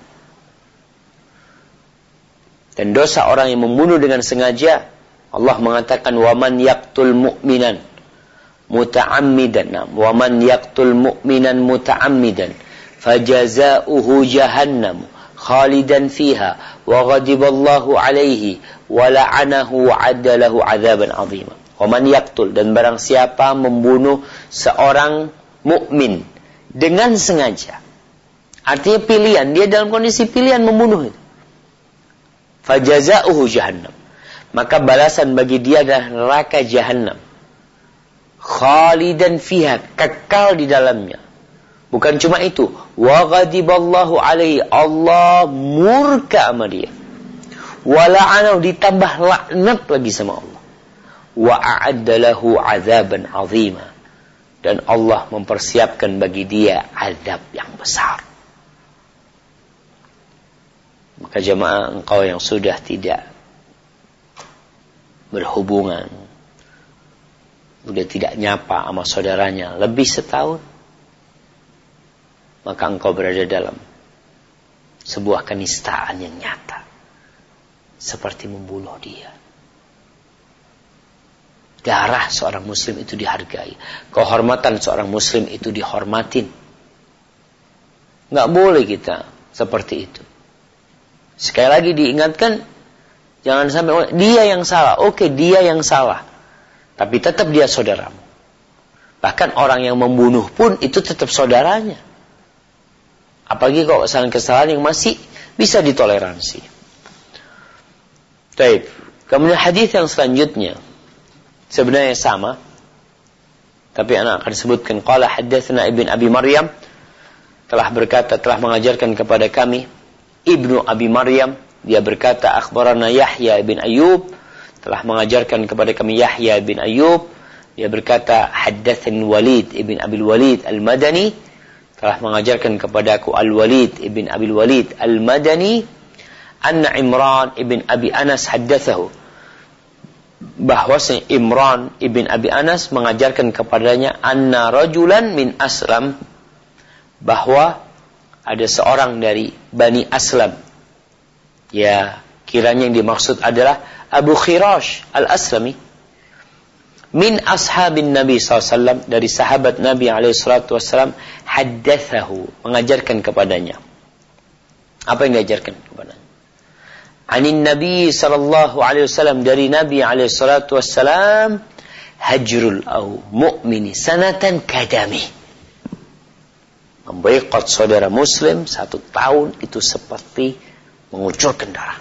Dan dosa orang yang membunuh dengan sengaja, Allah mengatakan waman yaqtul mu'minan muta'ammidan, waman yaqtul mu'minan muta'ammidan fajazaohu jahannam khalidan fiha wa ghadiballahu alaihi wa la'anahu wa 'adda lahu 'adzaban 'azima. Waman yaqtul, dan barang siapa membunuh seorang mukmin dengan sengaja. Artinya pilihan, dia dalam kondisi pilihan membunuh itu. Fajazaohu jahannam, maka balasan bagi dia adalah neraka jahannam. Khalidan fiha, kekal di dalamnya. Bukan cuma itu, wa ghadiballahu alaihi, Allah murka sama dia. Wa la'anahu, ditambah laknat lagi sama Allah. Wa a'adda lahu 'adzaban 'azima, dan Allah mempersiapkan bagi dia azab yang besar. Maka jemaah, engkau yang sudah tidak berhubungan, udah tidak nyapa sama saudaranya lebih 1 tahun, maka engkau berada dalam sebuah kenistaan yang nyata, seperti membunuh dia. Darah seorang muslim itu dihargai, kehormatan seorang muslim itu dihormatin. Nggak boleh kita seperti itu. Sekali lagi diingatkan, jangan sampai dia yang salah. Oke, dia yang salah, tapi tetap dia saudaramu. Bahkan orang yang membunuh pun itu tetap saudaranya. Apalagi kalau kesalahan yang masih bisa ditoleransi. Baik. Kemudian hadis yang selanjutnya sebenarnya sama, tapi anak akan sebutkan. Qala haddatsana Ibn Abi Maryam, telah mengajarkan kepada kami Ibnu Abi Maryam. Dia berkata, akhbarana Yahya bin Ayyub, telah mengajarkan kepada kami Yahya bin Ayyub. Dia berkata, haddatsan Walid ibn Abil Walid al-Madani, telah mengajarkan kepadaku Al-Walid ibn Abil Walid al-Madani, anna Imran ibn Abi Anas haddatsahu, bahwasanya Imran ibn Abi Anas mengajarkan kepadanya, anna rajulan min Aslam, bahwa ada seorang dari Bani Aslam. Ya, kiranya yang dimaksud adalah Abu Khirash al-Aslami. Min ashabin Nabi SAW, dari sahabat Nabi SAW, haddathahu, mengajarkan kepadanya. Apa yang diajarkan kepadanya? Anin Nabi SAW, dari Nabi SAW, hajrul au mu'mini sanatan kadami. Memboikot saudara muslim 1 tahun itu seperti mengucurkan darah.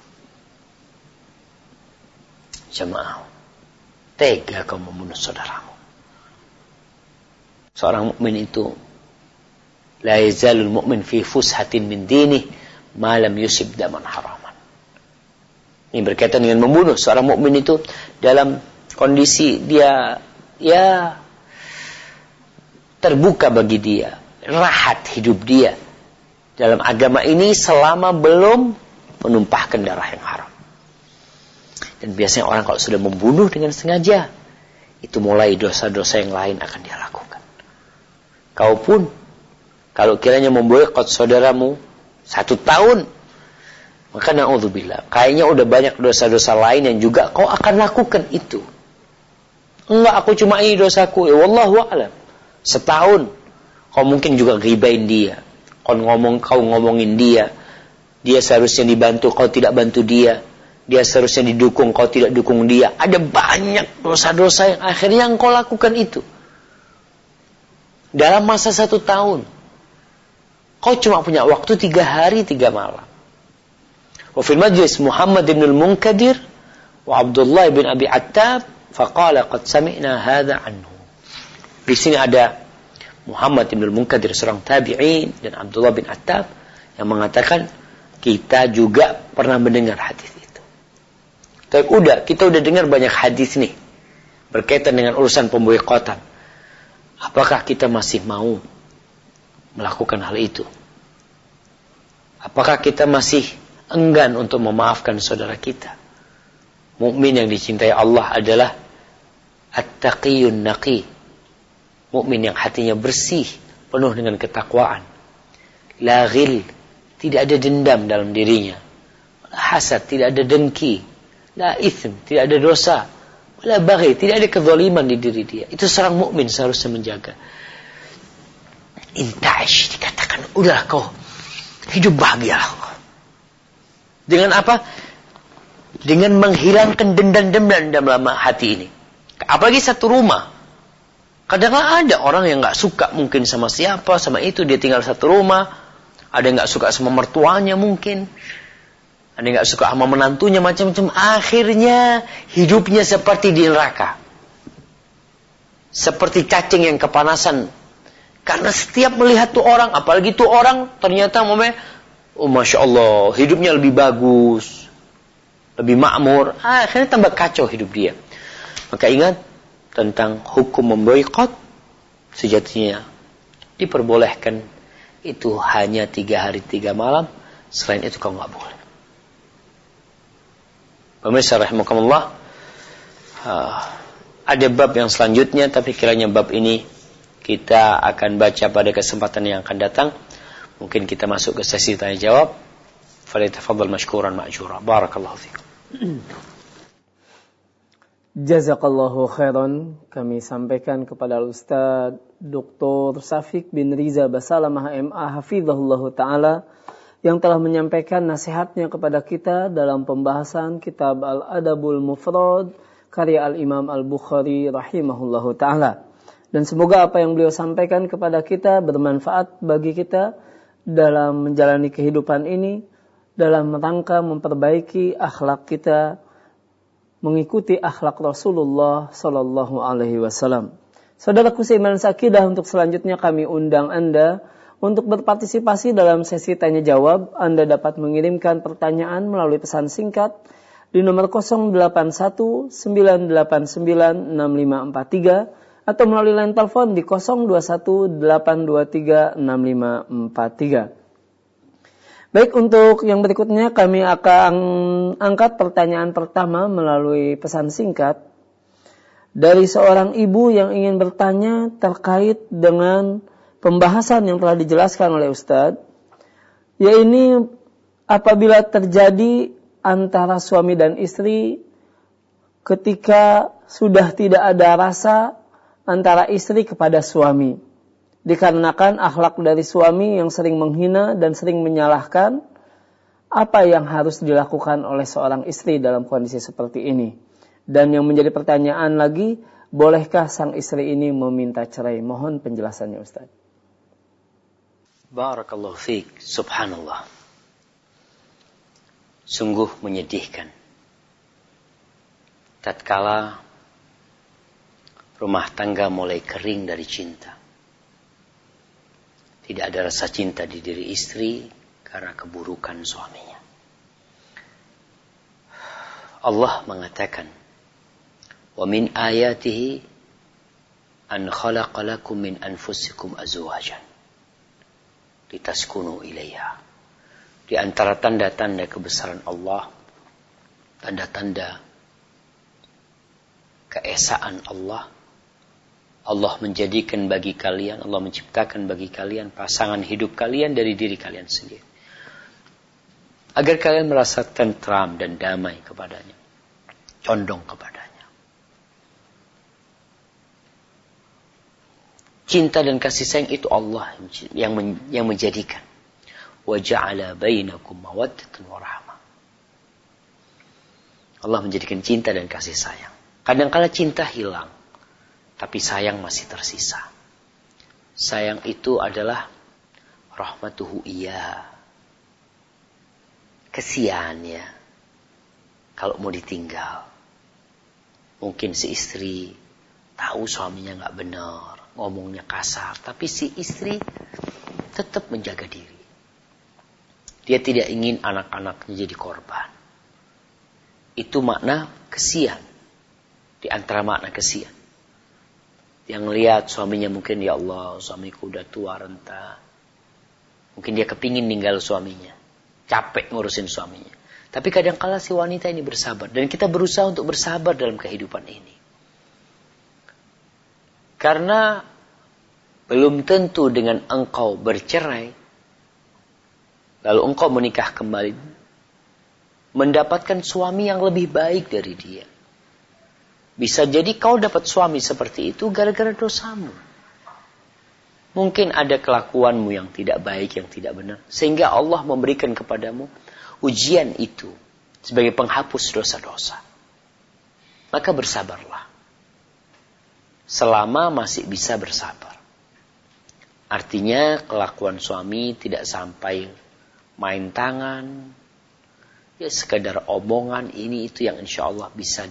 Jemaah, tega kau membunuh saudaramu. Seorang mukmin itu la yazalul mu'min fi fushatin min dinih ma lam yusib daman haraman. Ini berkaitan dengan membunuh. Seorang mukmin itu dalam kondisi dia terbuka bagi dia, rahat hidup dia dalam agama ini selama belum menumpahkan darah yang haram. Dan biasanya orang kalau sudah membunuh dengan sengaja, itu mulai dosa-dosa yang lain akan dia lakukan. Kau pun kalau kiranya memboikot saudaramu 1 tahun. Maka na'udzubillah, kayaknya udah banyak dosa-dosa lain yang juga kau akan lakukan itu. Enggak, aku cuma ini dosaku. Ya wallahu a'lam. Setahun kau mungkin juga ghibain dia. Kau ngomongin dia. Dia seharusnya dibantu, kau tidak bantu dia. Dia seharusnya didukung, kau tidak dukung dia. Ada banyak dosa-dosa yang akhirnya kau lakukan itu. Dalam masa 1 tahun. Kau cuma punya waktu 3 hari 3 malam. Wa fil majlis Muhammad bin al-Munkadir wa Abdullah bin Abi Attab faqala qad sami'na hadha anhu. Di sini ada Muhammad bin al-Munkadir seorang tabi'in dan Abdullah bin Attab yang mengatakan kita juga pernah mendengar hadis itu. Tapi kita udah dengar banyak hadis nih berkaitan dengan urusan pemboikotan. Apakah kita masih mau melakukan hal itu? Apakah kita masih enggan untuk memaafkan saudara kita? Mukmin yang dicintai Allah adalah at-taqiyun naqi. Mukmin yang hatinya bersih, penuh dengan ketakwaan. La ghil, tidak ada dendam dalam dirinya. La hasad, tidak ada dengki. La itsm, tidak ada dosa. La baghi, tidak ada kezaliman di diri dia. Itu seorang mukmin seharusnya menjaga. Intaish, dikatakan, udahlah kau hidup bahagialah. Dengan apa? Dengan menghilangkan dendam-dendam dalam hati ini. Apalagi satu rumah. Kadang-kadang ada orang yang gak suka mungkin sama siapa, sama itu. Dia tinggal satu rumah. Ada yang gak suka sama mertuanya mungkin. Ada yang gak suka sama menantunya, macam-macam. Akhirnya hidupnya seperti di neraka. Seperti cacing yang kepanasan. Karena setiap melihat tuh orang, apalagi tuh orang ternyata oh Masya Allah, hidupnya lebih bagus, lebih makmur. Akhirnya tambah kacau hidup dia. Maka ingat tentang hukum memboikot, sejatinya diperbolehkan itu hanya 3 hari 3 malam. Selain itu kau nggak boleh. Pemirsa rahimakumullah, ada bab yang selanjutnya, tapi kiranya bab ini kita akan baca pada kesempatan yang akan datang. Mungkin kita masuk ke sesi tanya jawab. Falyatafaddal mashkuran ma'jura. Barakallahu fikum. Jazakallahu khairan. Kami sampaikan kepada Ustaz Dr. Syafiq bin Riza Basalamah MA hafizahullahu taala yang telah menyampaikan nasihatnya kepada kita dalam pembahasan kitab Al-Adabul Mufrad karya Al-Imam Al-Bukhari rahimahullahu taala. Dan semoga apa yang beliau sampaikan kepada kita bermanfaat bagi kita dalam menjalani kehidupan ini, dalam rangka memperbaiki akhlak kita, mengikuti akhlak Rasulullah sallallahu alaihi wasallam. Saudaraku seiman sakidah, untuk selanjutnya kami undang Anda untuk berpartisipasi dalam sesi tanya jawab. Anda dapat mengirimkan pertanyaan melalui pesan singkat di nomor 081 989 6543 atau melalui line telepon di 021 823 6543. Baik, untuk yang berikutnya kami akan angkat pertanyaan pertama melalui pesan singkat dari seorang ibu yang ingin bertanya terkait dengan pembahasan yang telah dijelaskan oleh Ustadz, yaitu apabila terjadi antara suami dan istri ketika sudah tidak ada rasa antara istri kepada suami, dikarenakan akhlak dari suami yang sering menghina dan sering menyalahkan, apa yang harus dilakukan oleh seorang istri dalam kondisi seperti ini? Dan yang menjadi pertanyaan lagi, bolehkah sang istri ini meminta cerai? Mohon penjelasannya Ustaz. Barakallahu fiik. Subhanallah. Sungguh menyedihkan tatkala rumah tangga mulai kering dari cinta. Tidak ada rasa cinta di diri istri karena keburukan suaminya. Allah mengatakan, "Wa min ayatihi an khalaqa lakum min anfusikum azwajan litaskunu ilaiha." Di antara tanda-tanda kebesaran Allah, tanda-tanda keesaan Allah, Allah menjadikan bagi kalian, Allah menciptakan bagi kalian pasangan hidup kalian dari diri kalian sendiri. Agar kalian merasa tentram dan damai kepadanya. Condong kepadanya. Cinta dan kasih sayang itu Allah yang menjadikan. Wa ja'ala bainakum mawaddatan wa rahmah. Allah menjadikan cinta dan kasih sayang. Kadang-kala cinta hilang, tapi sayang masih tersisa. Sayang itu adalah rahmatuhu iyah. Kesiannya kalau mau ditinggal. Mungkin si istri tahu suaminya gak benar, ngomongnya kasar, tapi si istri tetap menjaga diri. Dia tidak ingin anak-anaknya jadi korban. Itu makna kesian. Di antara makna kesian. Yang lihat suaminya mungkin, ya Allah, suamiku udah tua renta. Mungkin dia kepingin ninggal suaminya. Capek ngurusin suaminya. Tapi kadang-kala si wanita ini bersabar. Dan kita berusaha untuk bersabar dalam kehidupan ini. Karena belum tentu dengan engkau bercerai, lalu engkau menikah kembali, mendapatkan suami yang lebih baik dari dia. Bisa jadi kau dapat suami seperti itu gara-gara dosamu. Mungkin ada kelakuanmu yang tidak baik, yang tidak benar. Sehingga Allah memberikan kepadamu ujian itu sebagai penghapus dosa-dosa. Maka bersabarlah. Selama masih bisa bersabar. Artinya kelakuan suami tidak sampai main tangan. Ya sekedar omongan ini itu yang insya Allah bisa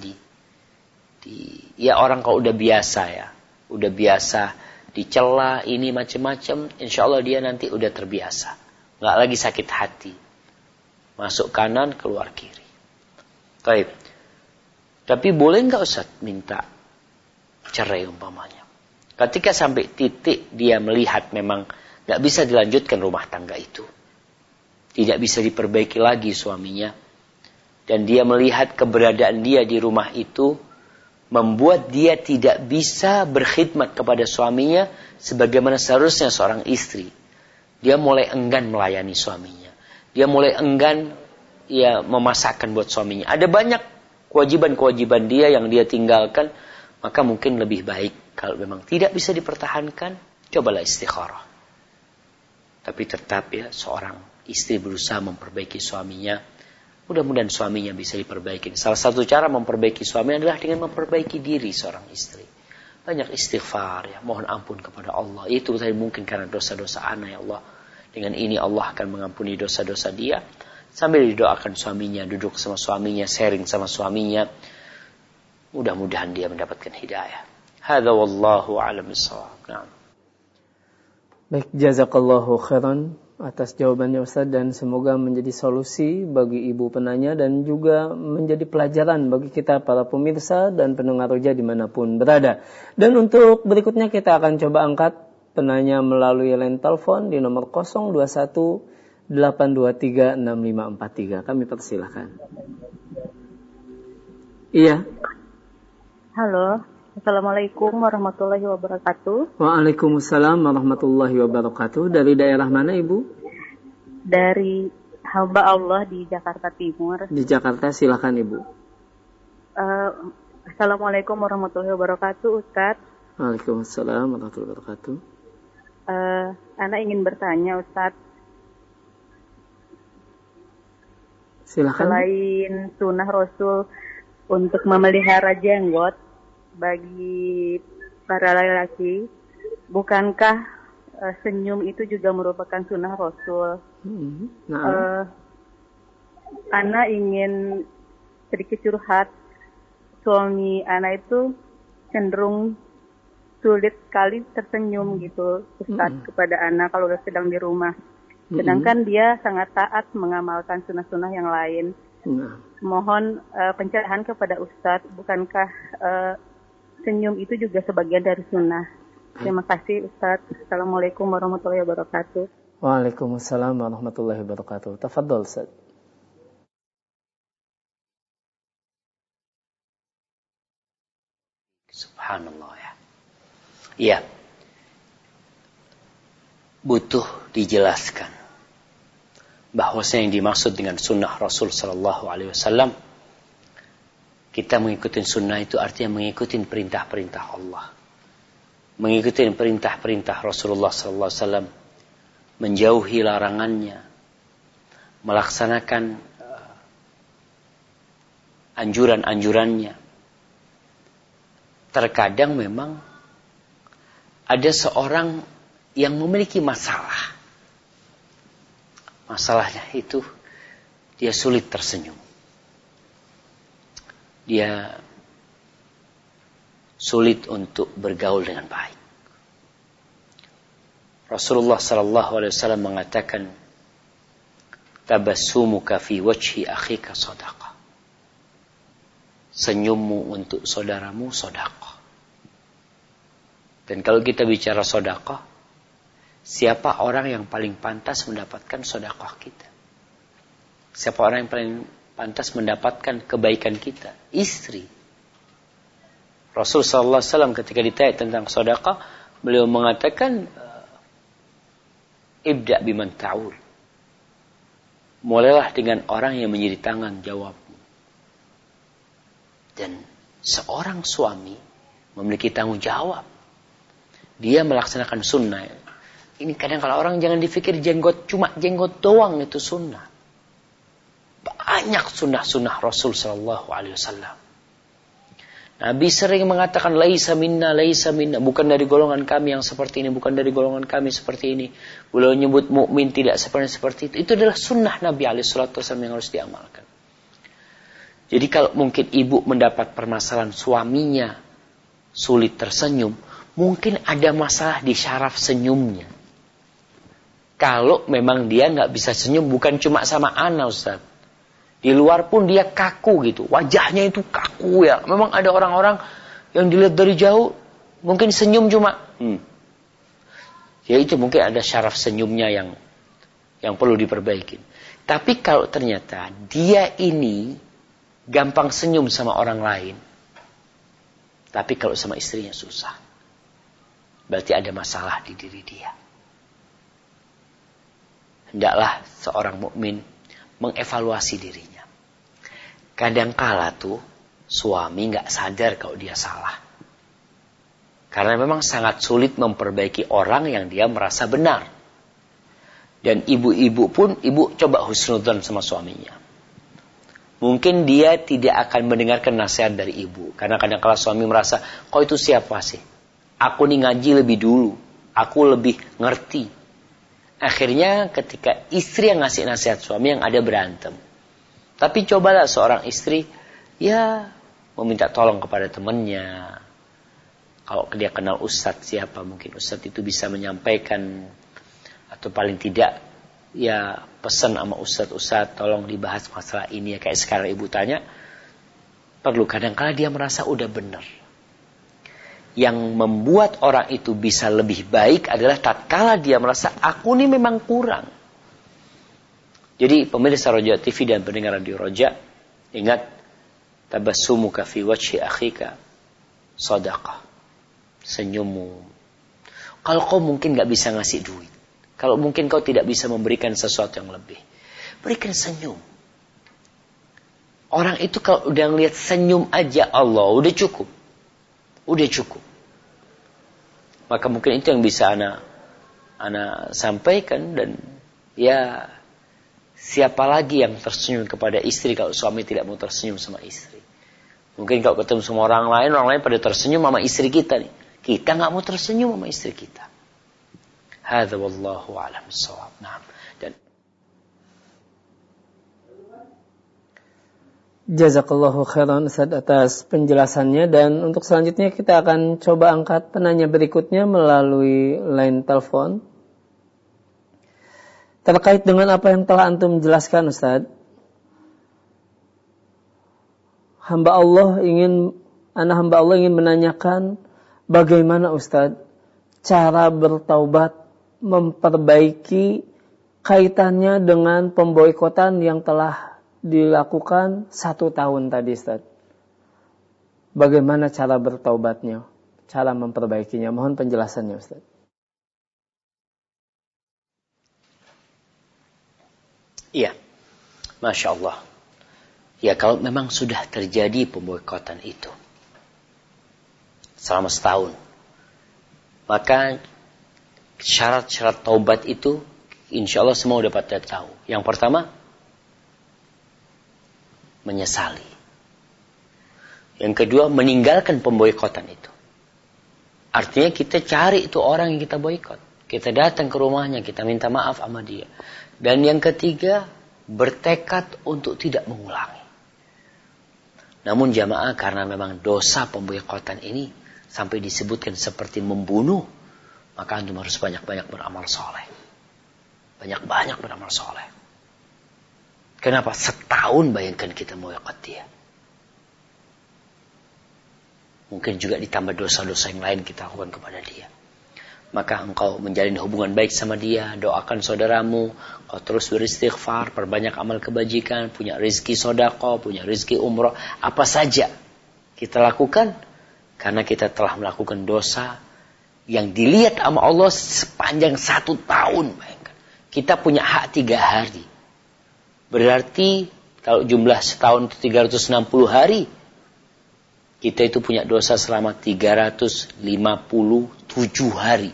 ya orang kalau udah biasa ya. Udah biasa dicela ini macam-macam. Insya Allah dia nanti udah terbiasa. Nggak lagi sakit hati. Masuk kanan, keluar kiri. Baik. Tapi boleh nggak Ustaz minta cerai umpamanya? Ketika sampai titik dia melihat memang nggak bisa dilanjutkan rumah tangga itu. Tidak bisa diperbaiki lagi suaminya. Dan dia melihat keberadaan dia di rumah itu membuat dia tidak bisa berkhidmat kepada suaminya sebagaimana seharusnya seorang istri. Dia mulai enggan melayani suaminya. Dia mulai enggan memasakkan buat suaminya. Ada banyak kewajiban-kewajiban dia yang dia tinggalkan. Maka mungkin lebih baik kalau memang tidak bisa dipertahankan, cobalah istikharah. Tapi tetap ya seorang istri berusaha memperbaiki suaminya. Mudah-mudahan suaminya bisa diperbaiki. Salah satu cara memperbaiki suami adalah dengan memperbaiki diri seorang istri. Banyak istighfar ya, mohon ampun kepada Allah. Itu tadi mungkin karena dosa-dosa anak ya Allah. Dengan ini Allah akan mengampuni dosa-dosa dia. Sambil didoakan suaminya, duduk sama suaminya, sharing sama suaminya. Mudah-mudahan dia mendapatkan hidayah. Hadza wallahu a'lam bissawab. Naam. Baik, jazakallahu khairan atas jawabannya Ustaz, dan semoga menjadi solusi bagi ibu penanya dan juga menjadi pelajaran bagi kita para pemirsa dan pendengar Roja dimanapun berada. Dan untuk berikutnya kita akan coba angkat penanya melalui line telepon di nomor 021 823 6543. Kami persilahkan. Iya. Halo, Assalamualaikum warahmatullahi wabarakatuh. Waalaikumsalam warahmatullahi wabarakatuh. Dari daerah mana Ibu? Dari hamba Allah di Jakarta Timur. Di Jakarta, silakan Ibu. Assalamualaikum warahmatullahi wabarakatuh, Ustaz. Waalaikumsalam warahmatullahi wabarakatuh. Ana ingin bertanya, Ustaz. Silakan. Selain sunnah Rasul untuk memelihara jenggot bagi para laki-laki, bukankah senyum itu juga merupakan sunnah Rasul? Ana ingin sedikit curhat. Suami Ana itu cenderung sulit sekali tersenyum gitu, Ustaz, kepada Ana kalau sedang di rumah. Sedangkan dia sangat taat mengamalkan sunnah-sunnah yang lain. Mohon pencerahan kepada Ustaz, bukankah senyum itu juga sebagian dari sunnah? Terima kasih Ustaz. Assalamualaikum warahmatullahi wabarakatuh. Waalaikumsalam warahmatullahi wabarakatuh. Tafadhol Ustaz. Subhanallah ya. Iya. Butuh dijelaskan bahwasanya yang dimaksud dengan sunnah Rasul sallallahu alaihi wasallam, kita mengikuti sunnah itu artinya mengikuti perintah-perintah Allah, mengikuti perintah-perintah Rasulullah sallallahu alaihi wasallam, menjauhi larangannya, melaksanakan anjuran-anjurannya. Terkadang memang ada seorang yang memiliki masalah. Masalahnya itu dia sulit tersenyum. Dia sulit untuk bergaul dengan baik. Rasulullah sallallahu alaihi wasallam mengatakan, tabassumuka fi wajhi akhika shadaqah. Senyummu untuk saudaramu sedekah. Dan kalau kita bicara sedekah, siapa orang yang paling pantas mendapatkan sedekah kita? Siapa orang yang paling pantas mendapatkan kebaikan kita? Istri. Rasul sallallahu alaihi wasallam ketika ditanya tentang sedekah, beliau mengatakan, ibda biman ta'ul. Mulailah dengan orang yang menjadi tangan jawabmu. Dan seorang suami memiliki tanggung jawab. Dia melaksanakan sunnah. Ini kadang kalau orang jangan dipikir jenggot, cuma jenggot doang itu sunnah. Banyak sunnah-sunnah Rasul sallallahu alaihi wasallam. Nabi sering mengatakan laisa minna, bukan dari golongan kami yang seperti ini, bukan dari golongan kami seperti ini. Beliau nyebut mukmin tidak seperti itu. Itu adalah sunnah Nabi alaihi salatu wasallam yang harus diamalkan. Jadi kalau mungkin ibu mendapat permasalahan suaminya sulit tersenyum, mungkin ada masalah di syaraf senyumnya. Kalau memang dia nggak bisa senyum, bukan cuma sama ana, Ustaz. Di luar pun dia kaku gitu, wajahnya itu kaku ya. Memang ada orang-orang yang dilihat dari jauh, mungkin senyum cuma, ya itu mungkin ada syaraf senyumnya yang perlu diperbaiki. Tapi kalau ternyata dia ini gampang senyum sama orang lain, tapi kalau sama istrinya susah, berarti ada masalah di diri dia. Hendaklah seorang mukmin mengevaluasi dirinya. Kadangkala tuh suami nggak sadar kalau dia salah, karena memang sangat sulit memperbaiki orang yang dia merasa benar. Dan ibu-ibu pun, ibu coba husnudzon sama suaminya. Mungkin dia tidak akan mendengarkan nasihat dari ibu. Karena kadang-kala suami merasa, kok itu siapa sih? Aku nih ngaji lebih dulu. Aku lebih ngerti. Akhirnya ketika istri yang ngasih nasihat suami, yang ada berantem. Tapi cobalah seorang istri, ya meminta tolong kepada temannya. Kalau dia kenal ustadz siapa, mungkin ustadz itu bisa menyampaikan. Atau paling tidak, ya pesan sama ustadz tolong dibahas masalah ini ya, kayak sekarang ibu tanya. Perlu kadang-kala dia merasa udah benar. Yang membuat orang itu bisa lebih baik adalah tatkala dia merasa aku ini memang kurang. Jadi pemirsa Roja TV dan pendengar Radio Roja, ingat, tabassumuka fi wajhi akhika shadaqah. Senyummu. Kalau kau mungkin gak bisa ngasih duit, kalau mungkin kau tidak bisa memberikan sesuatu yang lebih, berikan senyum. Orang itu kalau udah ngelihat senyum aja, Allah udah cukup. Udah cukup. Maka mungkin itu yang bisa ana sampaikan. Dan ya, siapa lagi yang tersenyum kepada istri kalau suami tidak mau tersenyum sama istri? Mungkin kalau ketemu sama orang lain pada tersenyum sama istri kita nih. Kita gak mau tersenyum sama istri kita. Hadza wallahu a'lam bissawab. Naam. Dan Jazakallahu khairan Ustaz atas penjelasannya, dan untuk selanjutnya kita akan coba angkat penanya berikutnya melalui line telepon. Terkait dengan apa yang telah antum jelaskan Ustaz, hamba Allah ingin menanyakan bagaimana Ustaz cara bertaubat memperbaiki kaitannya dengan pemboikotan yang telah dilakukan 1 tahun tadi Ustaz. Bagaimana cara bertaubatnya, cara memperbaikinya? Mohon penjelasannya Ustaz. Iya, Masya Allah. Ya kalau memang sudah terjadi pemboikotan itu selama setahun, maka syarat-syarat taubat itu insya Allah semua dapat kita tahu. Yang pertama, menyesali. Yang kedua, meninggalkan pemboikotan itu. Artinya kita cari itu orang yang kita boikot. Kita datang ke rumahnya, kita minta maaf sama dia. Dan yang ketiga, bertekad untuk tidak mengulangi. Namun jamaah, karena memang dosa pemboikotan ini sampai disebutkan seperti membunuh, maka antum harus banyak-banyak beramal soleh. Banyak-banyak beramal soleh. Kenapa? Setahun bayangkan kita boikot dia. Mungkin juga ditambah dosa-dosa yang lain kita lakukan kepada dia. Maka engkau menjalin hubungan baik sama dia, doakan saudaramu, kau terus beristighfar, perbanyak amal kebajikan, punya rezeki sedekah, punya rezeki umroh, apa saja kita lakukan karena kita telah melakukan dosa yang dilihat sama Allah sepanjang 1 tahun. Bayangkan. Kita punya hak 3 hari. Berarti kalau jumlah setahun itu 360 hari, kita itu punya dosa selama 357 hari.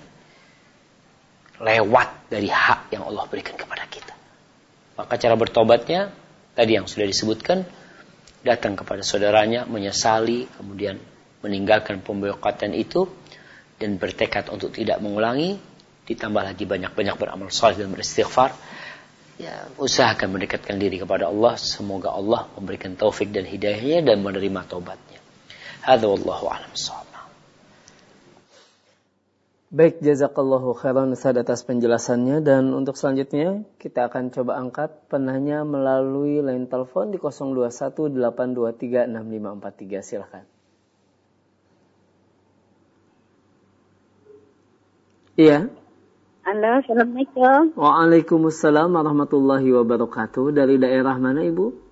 Lewat dari hak yang Allah berikan kepada kita. Maka cara bertobatnya, tadi yang sudah disebutkan, datang kepada saudaranya, menyesali, kemudian meninggalkan pemboikotan itu, dan bertekad untuk tidak mengulangi, ditambah lagi banyak-banyak beramal saleh dan beristighfar. Ya, usahakan mendekatkan diri kepada Allah. Semoga Allah memberikan taufik dan hidayahnya dan menerima taubatnya. Hadza wallahu a'lam bissawab. Baik, jazakallahu khairan Ustaz atas penjelasannya, dan untuk selanjutnya kita akan coba angkat penanya melalui line telepon di 0218236543. Silakan. Iya. Halo, Assalamualaikum. Waalaikumsalam warahmatullahi wabarakatuh. Dari daerah mana Ibu?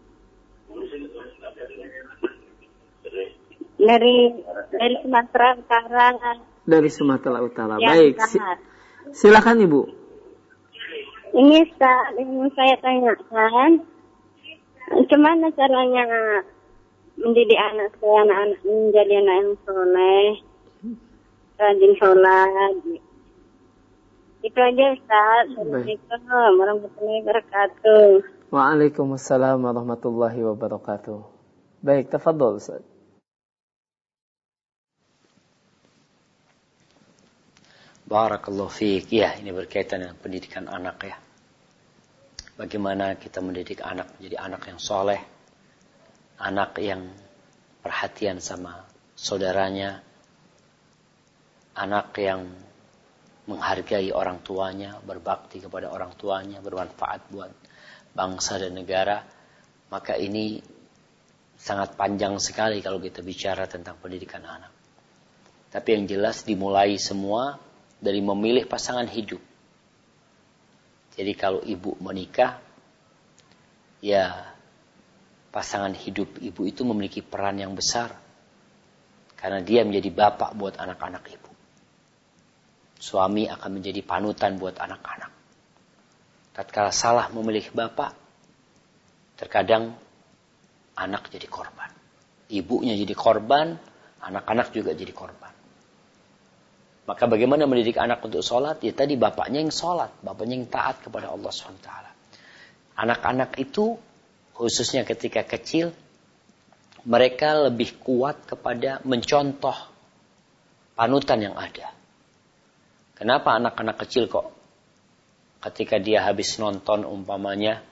Dari Sumatera Utara. Dari Sumatera Utara. Ya, baik. Silakan Ibu. Ini Ustaz, yang saya tanyakan, gimana caranya mendidik anak saya, anak-anak menjadi anak yang soleh, rajin sholat. Itu aja Ustaz. Assalamualaikum warahmatullahi wabarakatuh. Waalaikumsalam warahmatullahi wabarakatuh. Baik, tafadhol Ustaz. Barakallahu fiik. Ya, ini berkaitan dengan pendidikan anak ya. Bagaimana kita mendidik anak menjadi anak yang soleh, anak yang perhatian sama saudaranya, anak yang menghargai orang tuanya, berbakti kepada orang tuanya, bermanfaat buat bangsa dan negara. Maka ini sangat panjang sekali kalau kita bicara tentang pendidikan anak. Tapi yang jelas dimulai semua dari memilih pasangan hidup. Jadi kalau ibu menikah, ya pasangan hidup ibu itu memiliki peran yang besar. Karena dia menjadi bapak buat anak-anak ibu. Suami akan menjadi panutan buat anak-anak. Tatkala salah memilih bapak, terkadang anak jadi korban. Ibunya jadi korban, anak-anak juga jadi korban. Maka bagaimana mendidik anak untuk sholat? Ya tadi bapaknya yang sholat. Bapaknya yang taat kepada Allah SWT. Anak-anak itu khususnya ketika kecil, mereka lebih kuat kepada mencontoh panutan yang ada. Kenapa anak-anak kecil kok ketika dia habis nonton umpamanya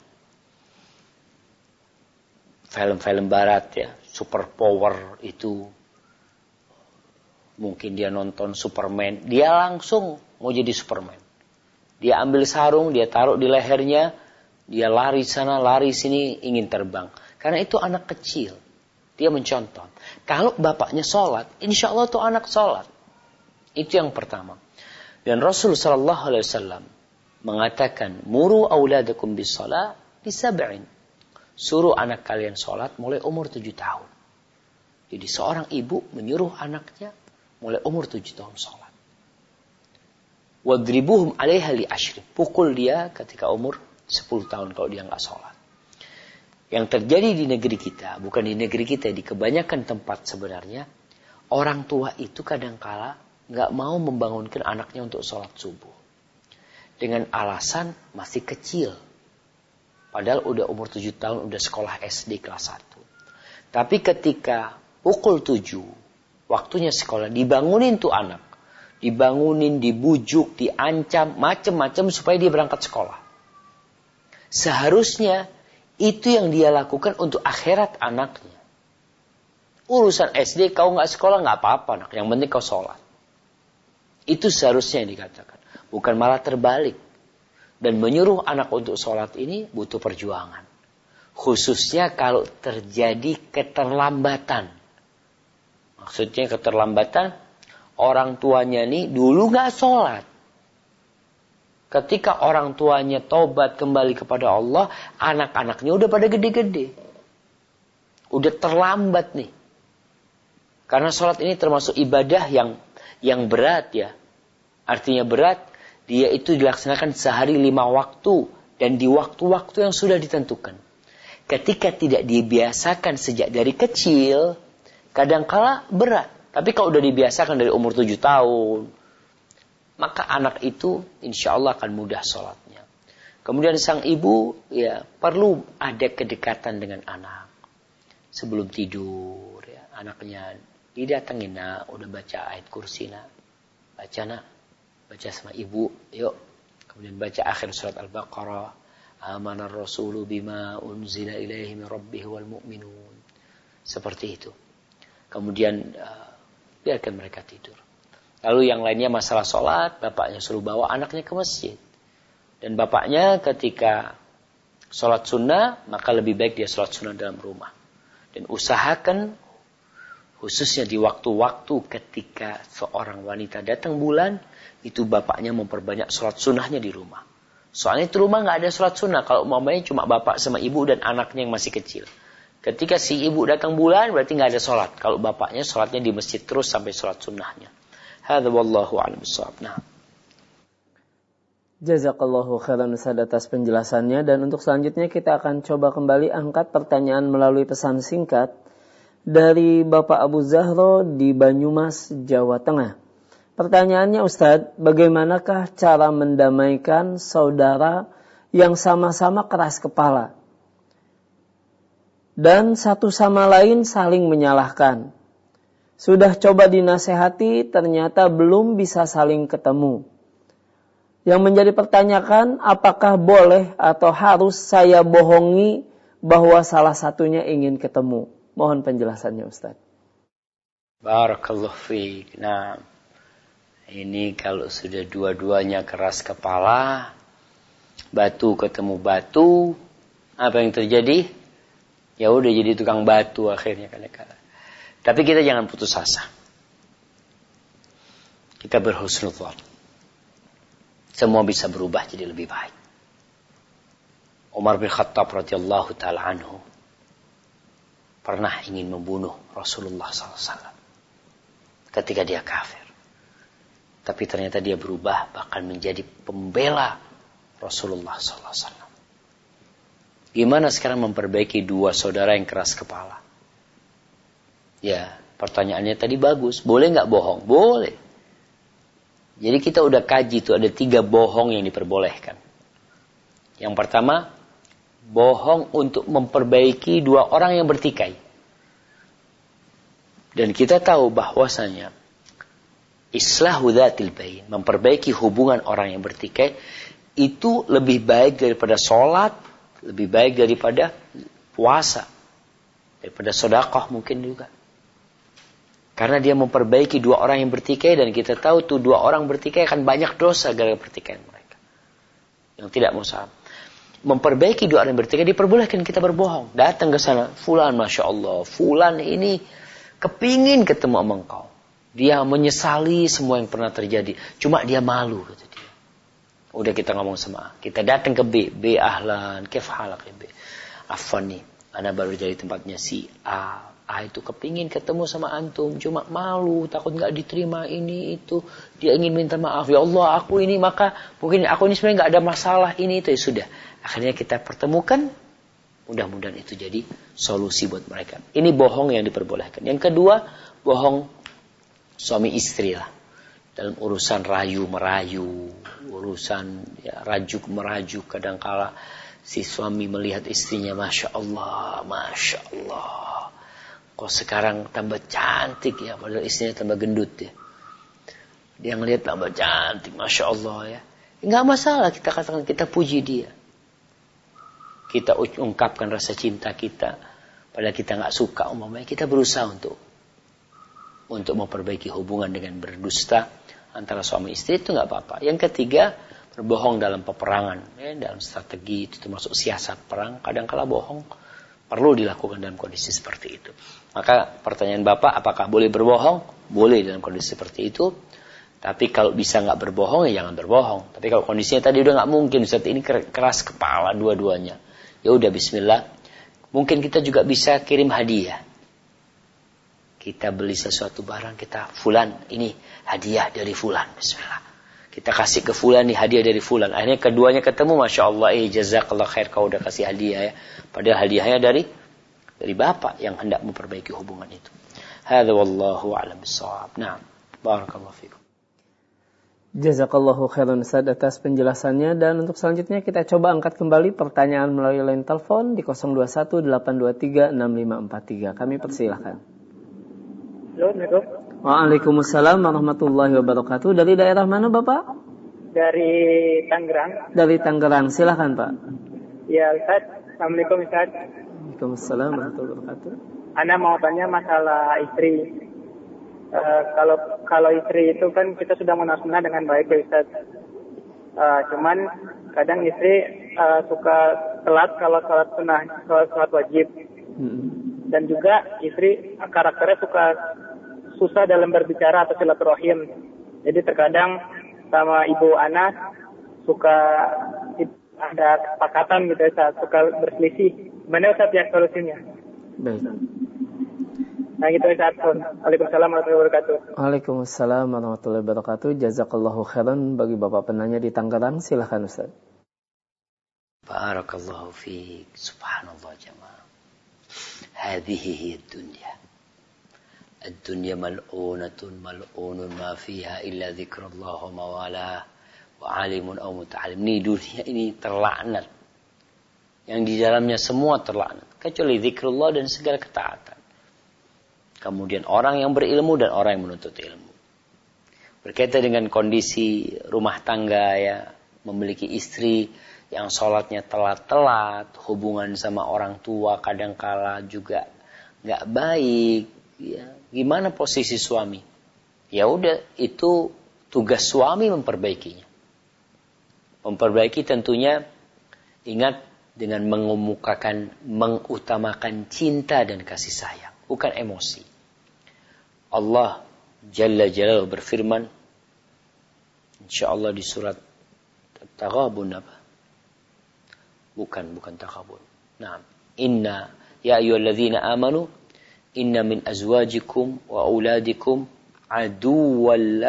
film-film barat ya, super power itu, mungkin dia nonton Superman, dia langsung mau jadi Superman. Dia ambil sarung, dia taruh di lehernya, dia lari sana, lari sini, ingin terbang. Karena itu anak kecil, dia mencontoh. Kalau bapaknya sholat, insya Allah tuh anak sholat. Itu yang pertama. Dan Rasul SAW mengatakan, muru auladakum bis shalah li sab'in. Suruh anak kalian sholat mulai umur 7 tahun. Jadi seorang ibu menyuruh anaknya mulai umur 7 tahun sholat. Wadribuhum alaiha li ashrin. Pukul dia ketika umur 10 tahun kalau dia nggak sholat. Yang terjadi di negeri kita, bukan di negeri kita, di kebanyakan tempat sebenarnya, orang tua itu kadangkala nggak mau membangunkan anaknya untuk sholat subuh. Dengan alasan masih kecil. Padahal udah umur 7 tahun, udah sekolah SD kelas 1. Tapi ketika pukul 7, waktunya sekolah, dibangunin tuh anak. Dibangunin, dibujuk, diancam, macam-macam supaya dia berangkat sekolah. Seharusnya itu yang dia lakukan untuk akhirat anaknya. Urusan SD, kau nggak sekolah nggak apa-apa, anak. Yang penting kau sholat. Itu seharusnya yang dikatakan. Bukan malah terbalik. Dan menyuruh anak untuk sholat ini butuh perjuangan. Khususnya kalau terjadi keterlambatan. Maksudnya keterlambatan, orang tuanya nih dulu nggak sholat. Ketika orang tuanya tobat kembali kepada Allah, anak-anaknya udah pada gede-gede. Udah terlambat nih. Karena sholat ini termasuk ibadah yang berat ya. Artinya berat, dia itu dilaksanakan sehari 5 waktu. Dan di waktu-waktu yang sudah ditentukan. Ketika tidak dibiasakan sejak dari kecil, kadangkala berat. Tapi kalau udah dibiasakan dari umur 7 tahun, maka anak itu insya Allah akan mudah sholatnya. Kemudian sang ibu ya perlu ada kedekatan dengan anak. Sebelum tidur ya, anaknya didatengin, nak, udah baca ayat kursi, nak. Baca, nak. Baca sama ibu, yuk. Kemudian baca akhir surat Al-Baqarah. Amanar rasulu bima unzila ilaihi min rabbih wal mu'minun. Seperti itu. Kemudian biarkan mereka tidur. Lalu yang lainnya masalah sholat, bapaknya suruh bawa anaknya ke masjid. Dan bapaknya ketika sholat sunnah, maka lebih baik dia sholat sunnah dalam rumah. Dan usahakan, khususnya di waktu-waktu ketika seorang wanita datang bulan, itu bapaknya memperbanyak sholat sunnahnya di rumah. Soalnya di rumah nggak ada sholat sunnah, kalau umpamanya cuma bapak sama ibu dan anaknya yang masih kecil. Ketika si ibu datang bulan, berarti nggak ada sholat. Kalau bapaknya sholatnya di masjid terus sampai sholat sunnahnya. Hadza wallahu a'lam bishawab. Nah. Jazakallahu khairan Ustaz atas penjelasannya, dan untuk selanjutnya kita akan coba kembali angkat pertanyaan melalui pesan singkat dari Bapak Abu Zahro di Banyumas, Jawa Tengah. Pertanyaannya, Ustaz, bagaimanakah cara mendamaikan saudara yang sama-sama keras kepala dan satu sama lain saling menyalahkan? Sudah coba dinasehati, ternyata belum bisa saling ketemu. Yang menjadi pertanyaan, apakah boleh atau harus saya bohongi bahwa salah satunya ingin ketemu? Mohon penjelasannya, Ustaz. Barakallahu fiik. Nah, ini kalau sudah dua-duanya keras kepala, batu ketemu batu, apa yang terjadi? Ya udah jadi tukang batu akhirnya kadang-kadang. Tapi kita jangan putus asa. Kita berhusnudzon. Semua bisa berubah jadi lebih baik. Umar bin Khattab radhiyallahu taala anhu pernah ingin membunuh Rasulullah SAW ketika dia kafir. Tapi ternyata dia berubah bahkan menjadi pembela Rasulullah SAW. Gimana sekarang memperbaiki dua saudara yang keras kepala? Ya, pertanyaannya tadi bagus. Boleh nggak bohong? Boleh. Jadi kita udah kaji tuh ada 3 bohong yang diperbolehkan. Yang pertama, bohong untuk memperbaiki 2 orang yang bertikai. Dan kita tahu bahwasanya islahu dzatil bain, memperbaiki hubungan orang yang bertikai, itu lebih baik daripada sholat, lebih baik daripada puasa, daripada sedekah mungkin juga. Karena dia memperbaiki 2 orang yang bertikai, dan kita tahu tuh 2 orang bertikai akan banyak dosa gara-gara pertikaian mereka. Yang tidak mau sama. Memperbaiki 2 orang yang bertikai, diperbolehkan kita berbohong. Datang ke sana, fulan Masya Allah, fulan ini kepingin ketemu sama engkau. Dia menyesali semua yang pernah terjadi. Cuma dia malu, kata dia. Udah kita ngomong sama A. Kita datang ke B. B ahlan, kif halak ya B. Afwan nih, ana baru jadi tempatnya si A. A itu kepingin ketemu sama antum, cuma malu, takut nggak diterima ini itu. Dia ingin minta maaf, ya Allah aku ini, maka mungkin aku ini sebenarnya nggak ada masalah ini itu. Ya sudah, Akhirnya kita pertemukan, mudah-mudahan itu jadi solusi buat mereka. Ini bohong yang diperbolehkan. Yang kedua, bohong suami istri lah. Dalam urusan rayu-merayu, urusan ya, rajuk-merajuk. Kadangkala si suami melihat istrinya, Masya Allah, kok sekarang tambah cantik ya, padahal istrinya tambah gendut ya. Dia ngelihat tambah cantik, Masya Allah ya. Enggak masalah kita katakan, kita puji dia. Kita ungkapkan rasa cinta kita. Padahal kita nggak suka umpamanya, kita berusaha untuk memperbaiki hubungan dengan berdusta antara suami istri itu nggak apa-apa. Yang ketiga, berbohong dalam peperangan, ya, dalam strategi itu termasuk siasat perang. Kadang-kala bohong perlu dilakukan dalam kondisi seperti itu. Maka pertanyaan Bapak, apakah boleh berbohong? Boleh dalam kondisi seperti itu. Tapi kalau bisa nggak berbohong ya jangan berbohong. Tapi kalau kondisinya tadi udah nggak mungkin, saat ini keras kepala dua-duanya. Ya udah bismillah. Mungkin kita juga bisa kirim hadiah. Kita beli sesuatu barang, kita fulan, ini hadiah dari fulan, bismillah. Kita kasih ke fulan nih hadiah dari fulan. Akhirnya keduanya ketemu, Masya Allah, jazakallah khair kau udah kasih hadiah ya. Padahal hadiahnya dari bapak yang hendak memperbaiki hubungan itu. Hadza wallahu a'lam bissawab. Nah, barakallahu fikum. Jazakallahu khairan Ustaz atas penjelasannya, dan untuk selanjutnya kita coba angkat kembali pertanyaan melalui line telepon di 0218236543. Kami persilahkan. Assalamualaikum. Waalaikumsalam warahmatullahi wabarakatuh. Dari daerah mana Bapak? Dari Tangerang. Dari Tangerang, silahkan Pak. Ya Ustaz, Assalamualaikum Ustaz. Waalaikumsalam warahmatullahi wabarakatuh. Ana mau tanya masalah istri. Kalau istri itu kan kita sudah munasabah dengan baik ya Ustaz. Cuman kadang istri suka telat kalau sholat sunnah, sholat wajib. Dan juga istri karakternya susah dalam berbicara atau silaturahim. Jadi terkadang sama ibu anak suka ada kesepakatan gitu Ustaz, suka berselisih. Mana Ustaz ya solusinya? Baik. Nah gitu Ustaz. Waalaikumsalam warahmatullahi wabarakatuh. Waalaikumsalam warahmatullahi wabarakatuh. Jazakallahu khairan bagi Bapak penanya di Tangerang. Silahkan Ustaz. Barakallahu fiik. Subhanallah jamaah. Hadhihi hiya dunya. Ad-dunya mal'unatun mal'unun ma fiha illa dzikrullah wa mawalah wa alimun aw muta'alim. Ini dunia ini terlaknat. Yang di dalamnya semua terlaknat kecuali zikrullah dan segala ketaatan. Kemudian orang yang berilmu dan orang yang menuntut ilmu. Berkaitan dengan kondisi rumah tangga ya, memiliki istri yang sholatnya telat-telat, hubungan sama orang tua kadangkala juga nggak baik. Ya, gimana posisi suami? Ya udah, itu tugas suami memperbaikinya. Memperbaiki tentunya ingat dengan mengutamakan cinta dan kasih sayang, bukan emosi. Allah Jalla Jalaluhu berfirman, insyaallah di surat Taghabun apa? Bukan Taghabun. Naam. Inna ya ayyuhalladzina amanu inna min azwajikum wa auladikum aduwwal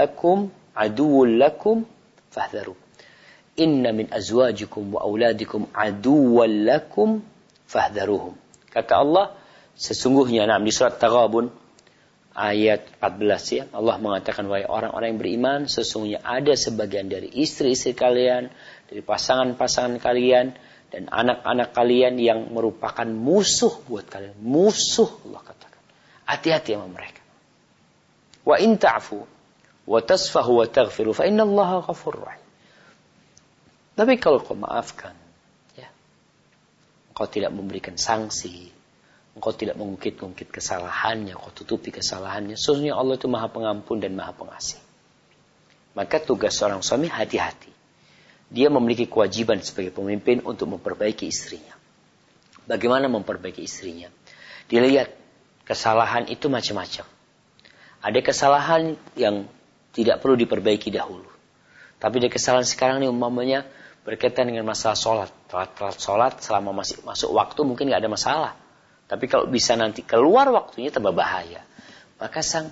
lakum fahdharu. Inna min azwajikum wa auladikum aduwwal lakum fahdharuhum. Kata Allah, sesungguhnya di surat Taghabun ayat 14 ya, Allah mengatakan, wahai orang-orang yang beriman, sesungguhnya ada sebagian dari istri-istri kalian, dari pasangan-pasangan kalian, dan anak-anak kalian yang merupakan musuh buat kalian. Musuh, Allah katakan. Hati-hati sama mereka. Wa in ta'fu wa tasfahu wa taghfiru fa innallaha ghafurur rahim. Tapi kalau kau maafkan, ya, kau tidak memberikan sanksi, engkau tidak mengungkit-ungkit kesalahannya, kau tutupi kesalahannya, sesungguhnya Allah itu Maha Pengampun dan Maha Pengasih. Maka tugas seorang suami hati-hati. Dia memiliki kewajiban sebagai pemimpin untuk memperbaiki istrinya. Bagaimana memperbaiki istrinya? Dilihat kesalahan itu macam-macam. Ada kesalahan yang tidak perlu diperbaiki dahulu. Tapi ada kesalahan sekarang ini umpamanya berkaitan dengan masalah sholat. Telat sholat selama masih masuk waktu mungkin nggak ada masalah. Tapi kalau bisa nanti keluar waktunya tambah bahaya. Maka sang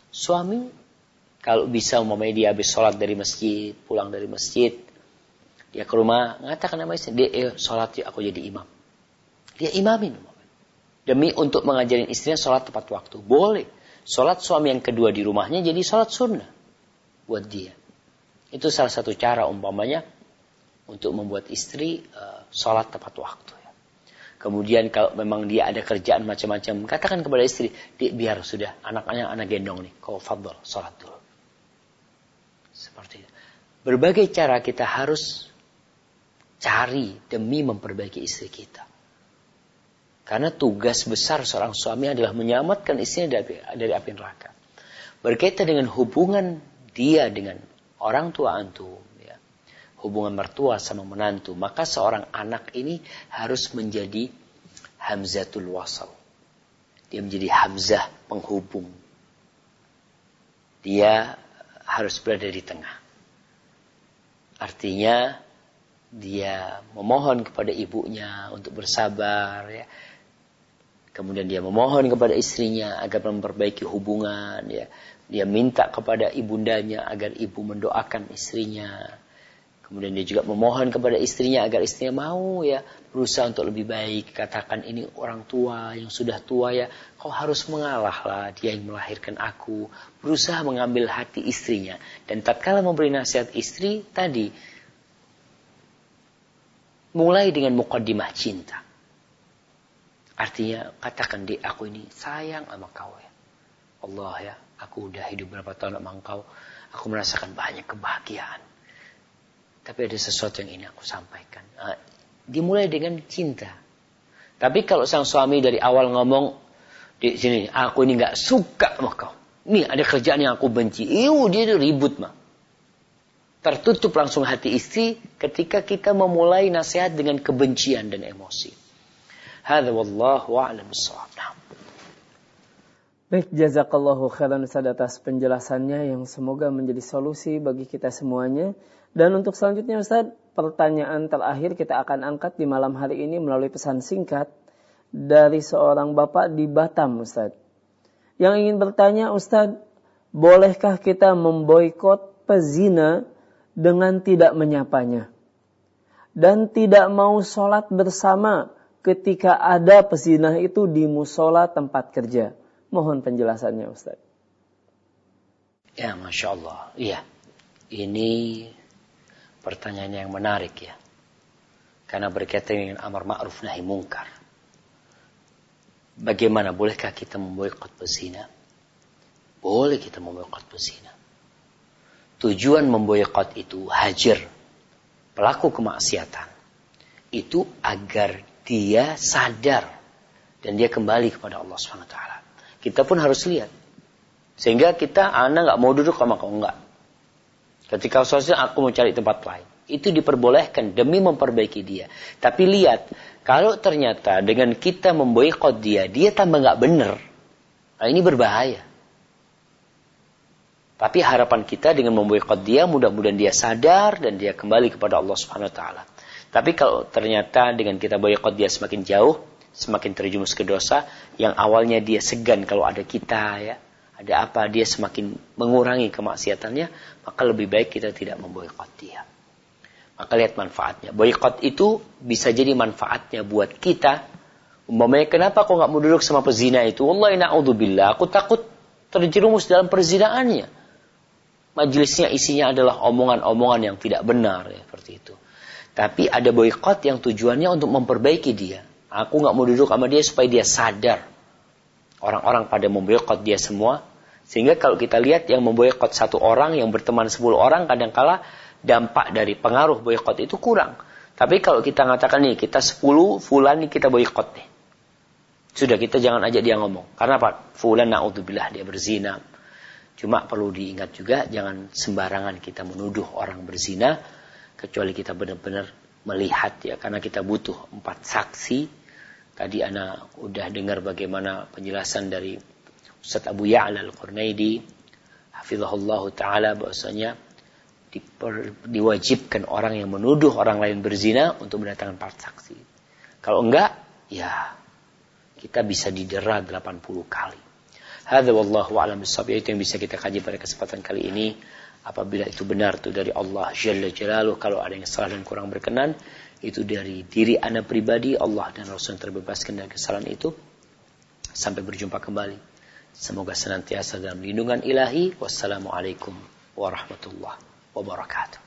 suami kalau bisa umpamanya dia habis sholat dari masjid, pulang dari masjid, Dia ke rumah, ngatakan sama istri, dia sholat ya, aku jadi imam. Dia imamin. Demi untuk mengajarin istrinya sholat tepat waktu. Boleh. Sholat suami yang kedua di rumahnya jadi sholat sunnah. Buat dia. Itu salah satu cara umpamanya untuk membuat istri sholat tepat waktu. Ya. Kemudian kalau memang dia ada kerjaan macam-macam, katakan kepada istri, biar sudah anaknya anak gendong nih, kau fadhol sholat dulu. Seperti itu. Berbagai cara kita harus cari demi memperbaiki istri kita. Karena tugas besar seorang suami adalah menyelamatkan istrinya dari api neraka. Berkaitan dengan hubungan dia dengan orang tua antum, ya, hubungan mertua sama menantu, maka seorang anak ini harus menjadi hamzatul wasal. Dia menjadi hamzah penghubung. Dia harus berada di tengah. Artinya dia memohon kepada ibunya untuk bersabar, ya. Kemudian dia memohon kepada istrinya agar memperbaiki hubungan, ya. Dia minta kepada ibundanya agar ibu mendoakan istrinya. Kemudian dia juga memohon kepada istrinya agar istrinya mau, ya, berusaha untuk lebih baik. Katakan, ini orang tua yang sudah tua, ya, kau harus mengalah lah, dia yang melahirkan aku. Berusaha mengambil hati istrinya. Dan tatkala memberi nasihat istri tadi, mulai dengan muqaddimah cinta. Artinya, katakan, di aku ini sayang sama kau, ya. Allah, ya, aku udah hidup berapa tahun sama engkau. Aku merasakan banyak kebahagiaan. Tapi ada sesuatu yang ini aku sampaikan. Dimulai dengan cinta. Tapi kalau sang suami dari awal ngomong, di sini, aku ini gak suka sama kau. Nih ada kerjaan yang aku benci. Dia ribut mah. Tertutup langsung hati istri ketika kita memulai nasihat dengan kebencian dan emosi. Hadza wallahu a'lam bissawab. Baik, jazakallahu khairan Ustaz atas penjelasannya yang semoga menjadi solusi bagi kita semuanya. Dan untuk selanjutnya Ustaz, pertanyaan terakhir kita akan angkat di malam hari ini melalui pesan singkat dari seorang bapak di Batam, Ustaz. Yang ingin bertanya, Ustaz, bolehkah kita memboikot pezina dengan tidak menyapanya? Dan tidak mau sholat bersama ketika ada pezina itu di musola tempat kerja. Mohon penjelasannya, Ustaz. Ya, Masya Allah. Iya, ini pertanyaan yang menarik, ya. Karena berkaitan dengan amar ma'ruf nahi mungkar. Bagaimana, bolehkah kita memboikot pezina? Boleh kita memboikot pezina. Tujuan memboikot itu hajar pelaku kemaksiatan. Itu agar dia sadar dan dia kembali kepada Allah SWT. Kita pun harus lihat. Sehingga anak gak mau duduk sama kau, enggak. Ketika sosial aku mau cari tempat lain. Itu diperbolehkan demi memperbaiki dia. Tapi lihat, kalau ternyata dengan kita memboikot dia tambah gak benar. Nah, ini berbahaya. Tapi harapan kita dengan memboikot dia, mudah-mudahan dia sadar dan dia kembali kepada Allah SWT. Tapi kalau ternyata dengan kita boikot dia semakin jauh, semakin terjumus ke dosa, yang awalnya dia segan kalau ada kita, ya, ada apa, dia semakin mengurangi kemaksiatannya, maka lebih baik kita tidak memboikot dia. Maka lihat manfaatnya. Boikot itu bisa jadi manfaatnya buat kita. Umpamanya, kenapa kau nggak mau duduk sama pezina itu? Wallahi na'udzubillah, aku takut terjerumus dalam perzinaannya. Majelisnya isinya adalah omongan-omongan yang tidak benar, ya, seperti itu. Tapi ada boikot yang tujuannya untuk memperbaiki dia. Aku nggak mau duduk sama dia supaya dia sadar. Orang-orang pada memboikot dia semua. Sehingga kalau kita lihat yang memboikot satu orang, yang berteman 10 orang, kadangkala dampak dari pengaruh boikot itu kurang. Tapi kalau kita mengatakan nih, kita 10 fulan nih kita boikot nih. Sudah, kita jangan ajak dia ngomong. Karena apa? Fulan na'udzubillah, dia berzina. Cuma perlu diingat juga, jangan sembarangan kita menuduh orang berzina. Kecuali kita benar-benar melihat, ya. Karena kita butuh 4 saksi. Tadi ana udah dengar bagaimana penjelasan dari Ustaz Abu Ya'la Al-Qurnaidi, hafizahullah ta'ala, bahwasanya diwajibkan orang yang menuduh orang lain berzina untuk mendatangkan 4 saksi. Kalau enggak, ya kita bisa didera 80 kali. Hadza wallahu a'lam bissawab. Itu yang bisa kita kaji pada kesempatan kali ini. Apabila itu benar itu dari Allah Jalla Jalaluh, kalau ada yang salah dan kurang berkenan, itu dari diri ana pribadi. Allah dan Rasul terbebaskan dari kesalahan itu. Sampai berjumpa kembali. Semoga senantiasa dalam lindungan ilahi. Wassalamualaikum warahmatullahi wabarakatuh.